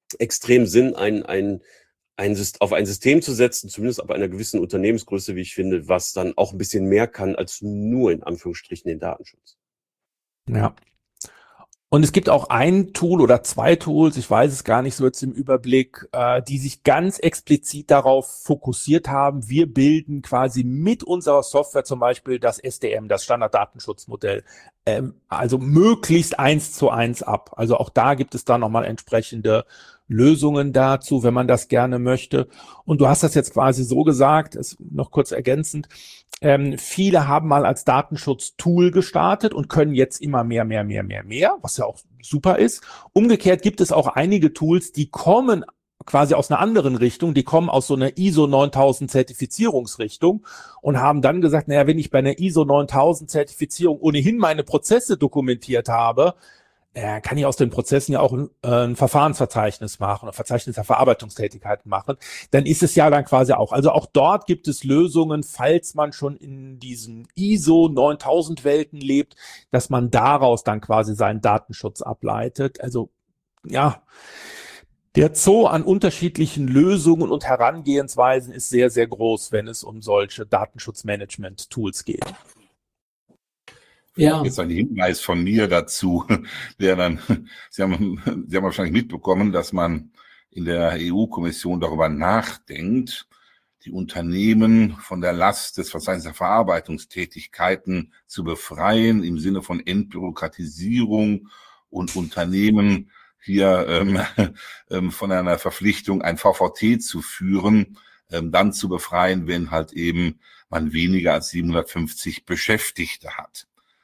Speaker 4: extrem Sinn, ein, ein, ein, auf ein System zu setzen, zumindest ab einer gewissen Unternehmensgröße, wie ich finde, was dann auch ein bisschen mehr kann als nur in Anführungsstrichen den Datenschutz.
Speaker 3: Ja. Und es gibt auch ein Tool oder zwei Tools, ich weiß es gar nicht so jetzt im Überblick, äh, die sich ganz explizit darauf fokussiert haben, wir bilden quasi mit unserer Software zum Beispiel das S D M, das Standarddatenschutzmodell, ähm, also möglichst eins zu eins ab. Also auch da gibt es dann nochmal entsprechende Lösungen dazu, wenn man das gerne möchte. Und du hast das jetzt quasi so gesagt, ist noch kurz ergänzend, ähm, viele haben mal als Datenschutz-Tool gestartet und können jetzt immer mehr, mehr, mehr, mehr, mehr, was ja auch super ist. Umgekehrt gibt es auch einige Tools, die kommen quasi aus einer anderen Richtung, die kommen aus so einer I S O neuntausend Zertifizierungsrichtung und haben dann gesagt, naja, wenn ich bei einer I S O neuntausend Zertifizierung ohnehin meine Prozesse dokumentiert habe, äh, kann ich aus den Prozessen ja auch ein, äh, ein Verfahrensverzeichnis machen, ein Verzeichnis der Verarbeitungstätigkeiten machen, dann ist es ja dann quasi auch. Also auch dort gibt es Lösungen, falls man schon in diesen I S O neuntausend Welten lebt, dass man daraus dann quasi seinen Datenschutz ableitet. Also ja, der Zoo an unterschiedlichen Lösungen und Herangehensweisen ist sehr, sehr groß, wenn es um solche Datenschutzmanagement-Tools geht.
Speaker 5: Ja. Jetzt ein Hinweis von mir dazu, der dann, Sie haben, Sie haben wahrscheinlich mitbekommen, dass man in der E U-Kommission darüber nachdenkt, die Unternehmen von der Last des Verzeichnisses der Verarbeitungstätigkeiten zu befreien im Sinne von Entbürokratisierung und Unternehmen hier ähm, ähm, von einer Verpflichtung, ein V V T zu führen, ähm, dann zu befreien, wenn halt eben man weniger als siebenhundertfünfzig Beschäftigte hat.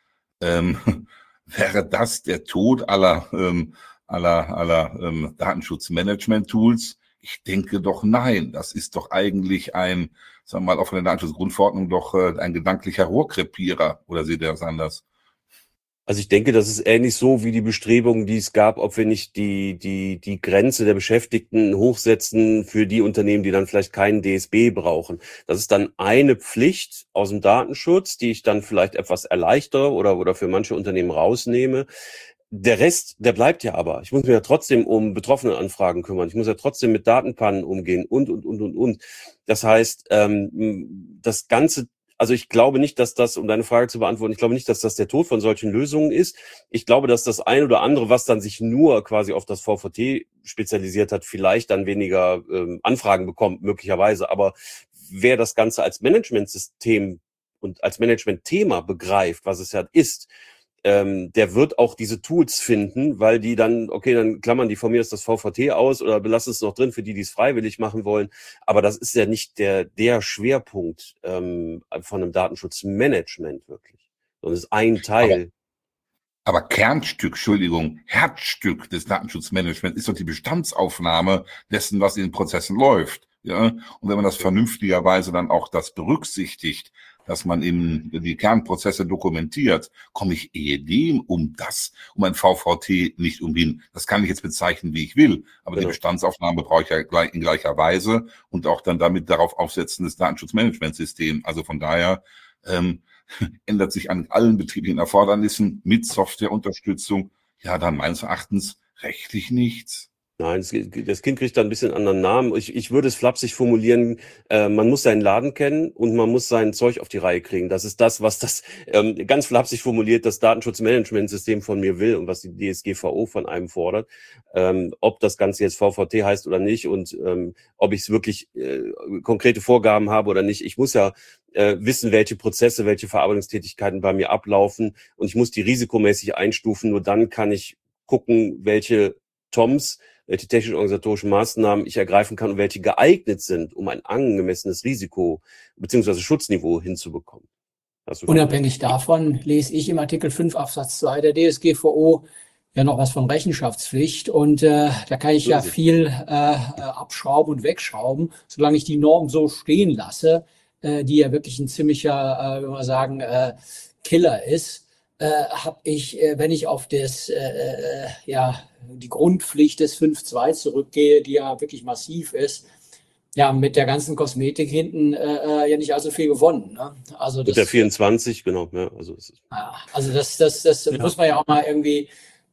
Speaker 5: Ähm, wäre das der Tod aller, ähm, aller, aller ähm, Datenschutzmanagement-Tools? Ich denke doch nein. Das ist doch eigentlich ein, sagen wir mal, auch von der Datenschutzgrundverordnung doch äh, ein gedanklicher Rohrkrepierer. Oder seht ihr das anders?
Speaker 4: Also ich denke, das ist ähnlich so wie die Bestrebungen, die es gab, ob wir nicht die, die, die Grenze der Beschäftigten hochsetzen für die Unternehmen, die dann vielleicht keinen D S B brauchen. Das ist dann eine Pflicht aus dem Datenschutz, die ich dann vielleicht etwas erleichtere oder, oder für manche Unternehmen rausnehme. Der Rest, der bleibt ja aber. Ich muss mich ja trotzdem um betroffene Anfragen kümmern. Ich muss ja trotzdem mit Datenpannen umgehen und, und, und, und, und. Das heißt, ähm, das Ganze Also ich glaube nicht, dass das, um deine Frage zu beantworten, ich glaube nicht, dass das der Tod von solchen Lösungen ist. Ich glaube, dass das ein oder andere, was dann sich nur quasi auf das V V T spezialisiert hat, vielleicht dann weniger ähm, Anfragen bekommt, möglicherweise. Aber wer das Ganze als Managementsystem und als Management-Thema begreift, was es ja ist, Ähm, der wird auch diese Tools finden, weil die dann, okay, dann klammern die von mir das V V T aus oder belassen es noch drin für die, die es freiwillig machen wollen. Aber das ist ja nicht der der Schwerpunkt ähm, von einem Datenschutzmanagement wirklich, sondern es ist ein Teil.
Speaker 5: Aber, aber Kernstück, Entschuldigung, Herzstück des Datenschutzmanagements ist doch die Bestandsaufnahme dessen, was in den Prozessen läuft. Ja? Und wenn man das vernünftigerweise dann auch das berücksichtigt, dass man eben die Kernprozesse dokumentiert, komme ich ehedem um das, um ein V V T nicht umhin. Das kann ich jetzt bezeichnen, wie ich will, aber genau. Die Bestandsaufnahme brauche ich ja gleich in gleicher Weise und auch dann damit darauf aufsetzendes Datenschutzmanagementsystem. Also von daher ähm, ändert sich an allen betrieblichen Erfordernissen mit Softwareunterstützung ja dann meines Erachtens rechtlich nichts.
Speaker 4: Nein, das, das Kind kriegt da ein bisschen anderen Namen. Ich, ich würde es flapsig formulieren, äh, man muss seinen Laden kennen und man muss sein Zeug auf die Reihe kriegen. Das ist das, was das ähm, ganz flapsig formuliert das Datenschutzmanagementsystem von mir will und was die D S G V O von einem fordert. Ähm, ob das Ganze jetzt V V T heißt oder nicht und ähm, ob ich es wirklich äh, konkrete Vorgaben habe oder nicht. Ich muss ja äh, wissen, welche Prozesse, welche Verarbeitungstätigkeiten bei mir ablaufen und ich muss die risikomäßig einstufen. Nur dann kann ich gucken, welche T O Ms, welche technisch-organisatorischen Maßnahmen ich ergreifen kann und welche geeignet sind, um ein angemessenes Risiko bzw. Schutzniveau hinzubekommen.
Speaker 2: Unabhängig davon lese ich im Artikel fünf Absatz zwei der D S G V O ja noch was von Rechenschaftspflicht und äh, da kann ich ja viel äh, abschrauben und wegschrauben, solange ich die Norm so stehen lasse, äh, die ja wirklich ein ziemlicher, äh, wie man sagen, äh, Killer ist. Äh, habe ich, äh, wenn ich auf das, äh, ja, die Grundpflicht des fünf Punkt zwei zurückgehe, die ja wirklich massiv ist, ja, mit der ganzen Kosmetik hinten äh, ja nicht allzu viel gewonnen. Ne? Also das,
Speaker 4: mit der vierundzwanzig, genau. Ja, also, es ist
Speaker 2: also das, das, das ja. muss man ja auch mal irgendwie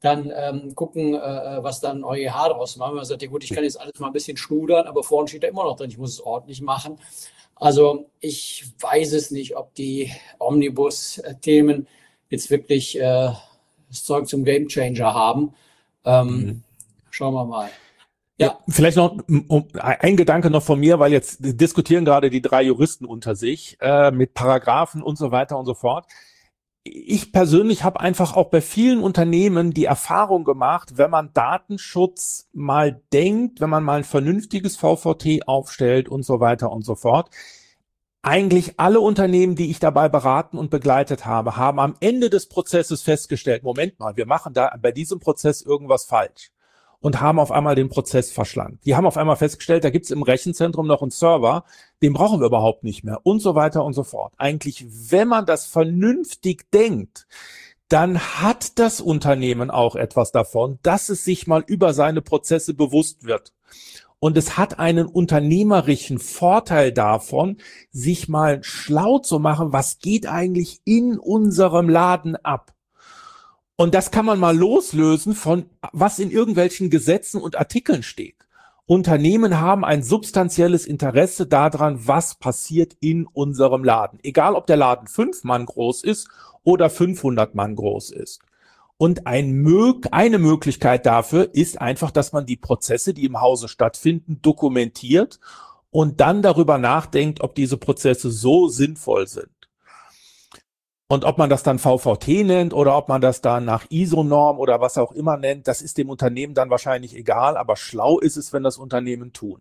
Speaker 2: dann ähm, gucken, äh, was dann E U H draus machen. Man sagt, ja gut, ich kann jetzt alles mal ein bisschen schludern, aber vorne steht da immer noch drin, ich muss es ordentlich machen. Also ich weiß es nicht, ob die Omnibus-Themen jetzt wirklich äh, das Zeug zum Gamechanger haben. Ähm, mhm. Schauen wir mal.
Speaker 3: Ja. ja, vielleicht noch um, ein Gedanke noch von mir, weil jetzt diskutieren gerade die drei Juristen unter sich äh, mit Paragraphen und so weiter und so fort. Ich persönlich habe einfach auch bei vielen Unternehmen die Erfahrung gemacht, wenn man Datenschutz mal denkt, wenn man mal ein vernünftiges V V T aufstellt und so weiter und so fort, eigentlich alle Unternehmen, die ich dabei beraten und begleitet habe, haben am Ende des Prozesses festgestellt, Moment mal, wir machen da bei diesem Prozess irgendwas falsch. Und haben auf einmal den Prozess verschlankt. Die haben auf einmal festgestellt, da gibt es im Rechenzentrum noch einen Server, den brauchen wir überhaupt nicht mehr und so weiter und so fort. Eigentlich, wenn man das vernünftig denkt, dann hat das Unternehmen auch etwas davon, dass es sich mal über seine Prozesse bewusst wird. Und es hat einen unternehmerischen Vorteil davon, sich mal schlau zu machen, was geht eigentlich in unserem Laden ab. Und das kann man mal loslösen von, was in irgendwelchen Gesetzen und Artikeln steht. Unternehmen haben ein substanzielles Interesse daran, was passiert in unserem Laden. Egal, ob der Laden fünf Mann groß ist oder fünfhundert Mann groß ist. Und ein, eine Möglichkeit dafür ist einfach, dass man die Prozesse, die im Hause stattfinden, dokumentiert und dann darüber nachdenkt, ob diese Prozesse so sinnvoll sind. Und ob man das dann V V T nennt oder ob man das dann nach I S O-Norm oder was auch immer nennt, das ist dem Unternehmen dann wahrscheinlich egal, aber schlau ist es, wenn das Unternehmen tun.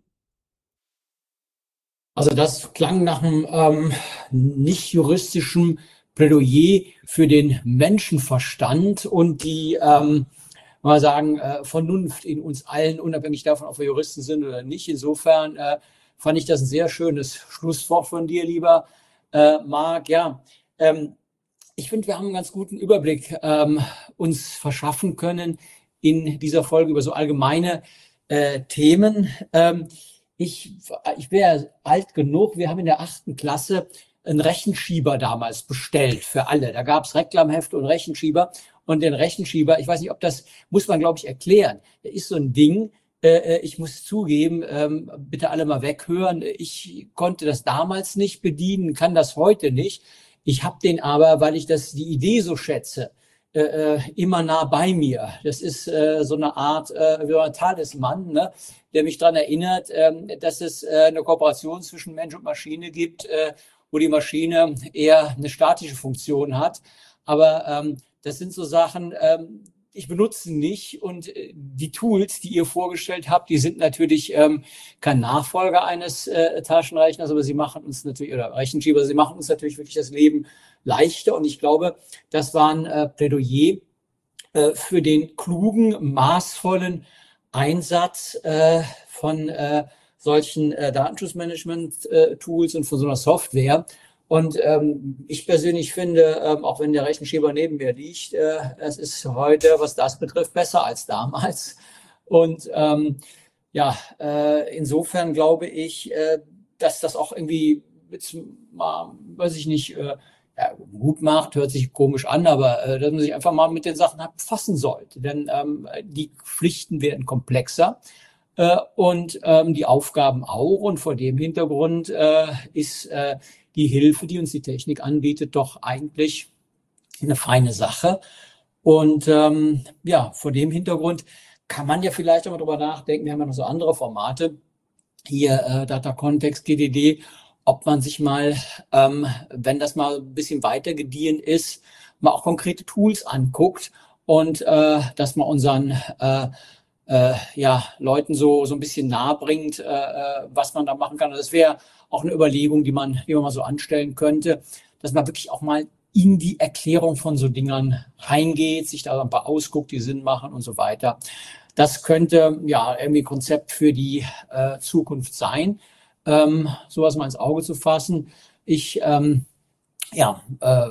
Speaker 2: Also das klang nach einem ähm, nicht juristischen Plädoyer für den Menschenverstand und die, ähm, mal sagen, äh, Vernunft in uns allen, unabhängig davon, ob wir Juristen sind oder nicht. Insofern äh, fand ich das ein sehr schönes Schlusswort von dir, lieber äh, Marc. Ja, ähm, ich finde, wir haben einen ganz guten Überblick ähm, uns verschaffen können in dieser Folge über so allgemeine äh, Themen. Ähm, ich ich wäre alt genug, wir haben in der achten Klasse einen Rechenschieber damals bestellt für alle. Da gab es Reklamhefte und Rechenschieber. Und den Rechenschieber, ich weiß nicht, ob das, muss man, glaube ich, erklären. Der ist so ein Ding, äh, ich muss zugeben, ähm, bitte alle mal weghören. Ich konnte das damals nicht bedienen, kann das heute nicht. Ich habe den aber, weil ich das die Idee so schätze, äh, immer nah bei mir. Das ist äh, so eine Art äh, wie ein Talisman, ne, der mich daran erinnert, äh, dass es äh, eine Kooperation zwischen Mensch und Maschine gibt, äh, wo die Maschine eher eine statische Funktion hat. Aber ähm, das sind so Sachen, ähm, ich benutze sie nicht und äh, die Tools, die ihr vorgestellt habt, die sind natürlich ähm, kein Nachfolger eines äh, Taschenrechners, aber sie machen uns natürlich, oder Rechenschieber, sie machen uns natürlich wirklich das Leben leichter und ich glaube, das war ein äh, Plädoyer äh, für den klugen, maßvollen Einsatz äh, von äh, solchen äh, Datenschutzmanagement-Tools äh, und von so einer Software. Und ähm, ich persönlich finde, ähm, auch wenn der Rechenschieber neben mir liegt, äh, es ist heute, was das betrifft, besser als damals. Und ähm, ja, äh, insofern glaube ich, äh, dass das auch irgendwie jetzt mal, weiß ich nicht, äh, ja, gut macht, hört sich komisch an, aber äh, dass man sich einfach mal mit den Sachen befassen sollte. Denn ähm, die Pflichten werden komplexer. Äh, und ähm, die Aufgaben auch. Und vor dem Hintergrund äh, ist äh, die Hilfe, die uns die Technik anbietet, doch eigentlich eine feine Sache. Und ähm, ja, vor dem Hintergrund kann man ja vielleicht auch mal drüber nachdenken. Wir haben ja noch so andere Formate, hier äh, Data Context, G D D, ob man sich mal, ähm, wenn das mal ein bisschen weiter gediehen ist, mal auch konkrete Tools anguckt und äh, dass man unseren äh, Äh, ja, Leuten so so ein bisschen nahe bringt, äh, was man da machen kann. Und das wäre auch eine Überlegung, die man, die man mal so anstellen könnte, dass man wirklich auch mal in die Erklärung von so Dingern reingeht, sich da ein paar ausguckt, die Sinn machen und so weiter. Das könnte ja irgendwie ein Konzept für die äh, Zukunft sein, ähm, sowas mal ins Auge zu fassen. Ich ähm, ja, äh,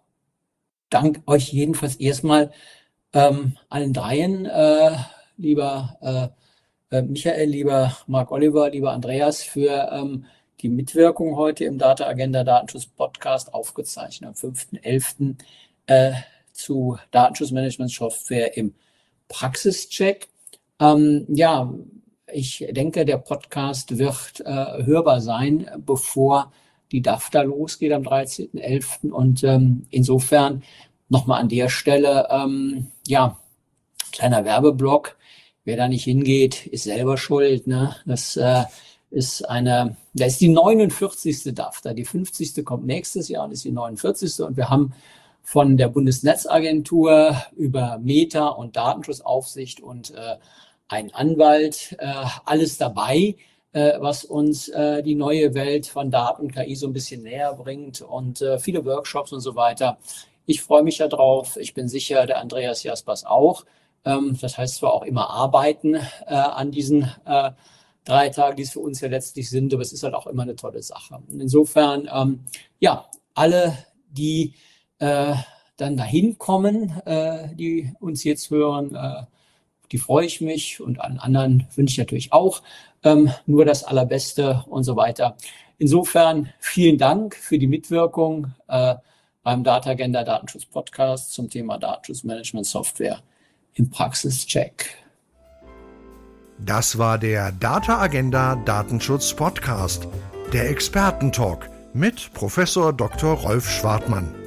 Speaker 2: danke euch jedenfalls erstmal ähm, allen dreien, äh, lieber äh, Michael, lieber Marc Oliver, lieber Andreas, für ähm, die Mitwirkung heute im Data Agenda Datenschutz Podcast, aufgezeichnet am fünften elften äh, zu Datenschutzmanagement Software im Praxischeck. Ähm, ja, ich denke, der Podcast wird äh, hörbar sein, bevor die D A F T A losgeht am dreizehnten elften Und ähm, insofern nochmal an der Stelle, ähm, ja, kleiner Werbeblock. Wer da nicht hingeht, ist selber schuld. Ne? Das äh, ist eine, das ist die neunundvierzigste D A F T A. Die fünfzigste kommt nächstes Jahr und ist die neunundvierzigste Und wir haben von der Bundesnetzagentur über Meta und Datenschutzaufsicht und äh, ein Anwalt, äh, alles dabei, äh, was uns äh, die neue Welt von Daten und K I so ein bisschen näher bringt und äh, viele Workshops und so weiter. Ich freue mich darauf. Ich bin sicher, der Andreas Jaspers auch. Ähm, das heißt zwar auch immer arbeiten äh, an diesen äh, drei Tagen, die es für uns ja letztlich sind, aber es ist halt auch immer eine tolle Sache. Und insofern, ähm, ja, alle, die äh, dann dahin kommen, äh, die uns jetzt hören, äh, die freue ich mich und an anderen wünsche ich natürlich auch ähm, nur das Allerbeste und so weiter. Insofern vielen Dank für die Mitwirkung äh, beim Data Agenda Datenschutz Podcast zum Thema Datenschutzmanagement Software im Praxischeck.
Speaker 1: Das war der Data Agenda Datenschutz Podcast, der Expertentalk mit Professor Doktor Rolf Schwartmann.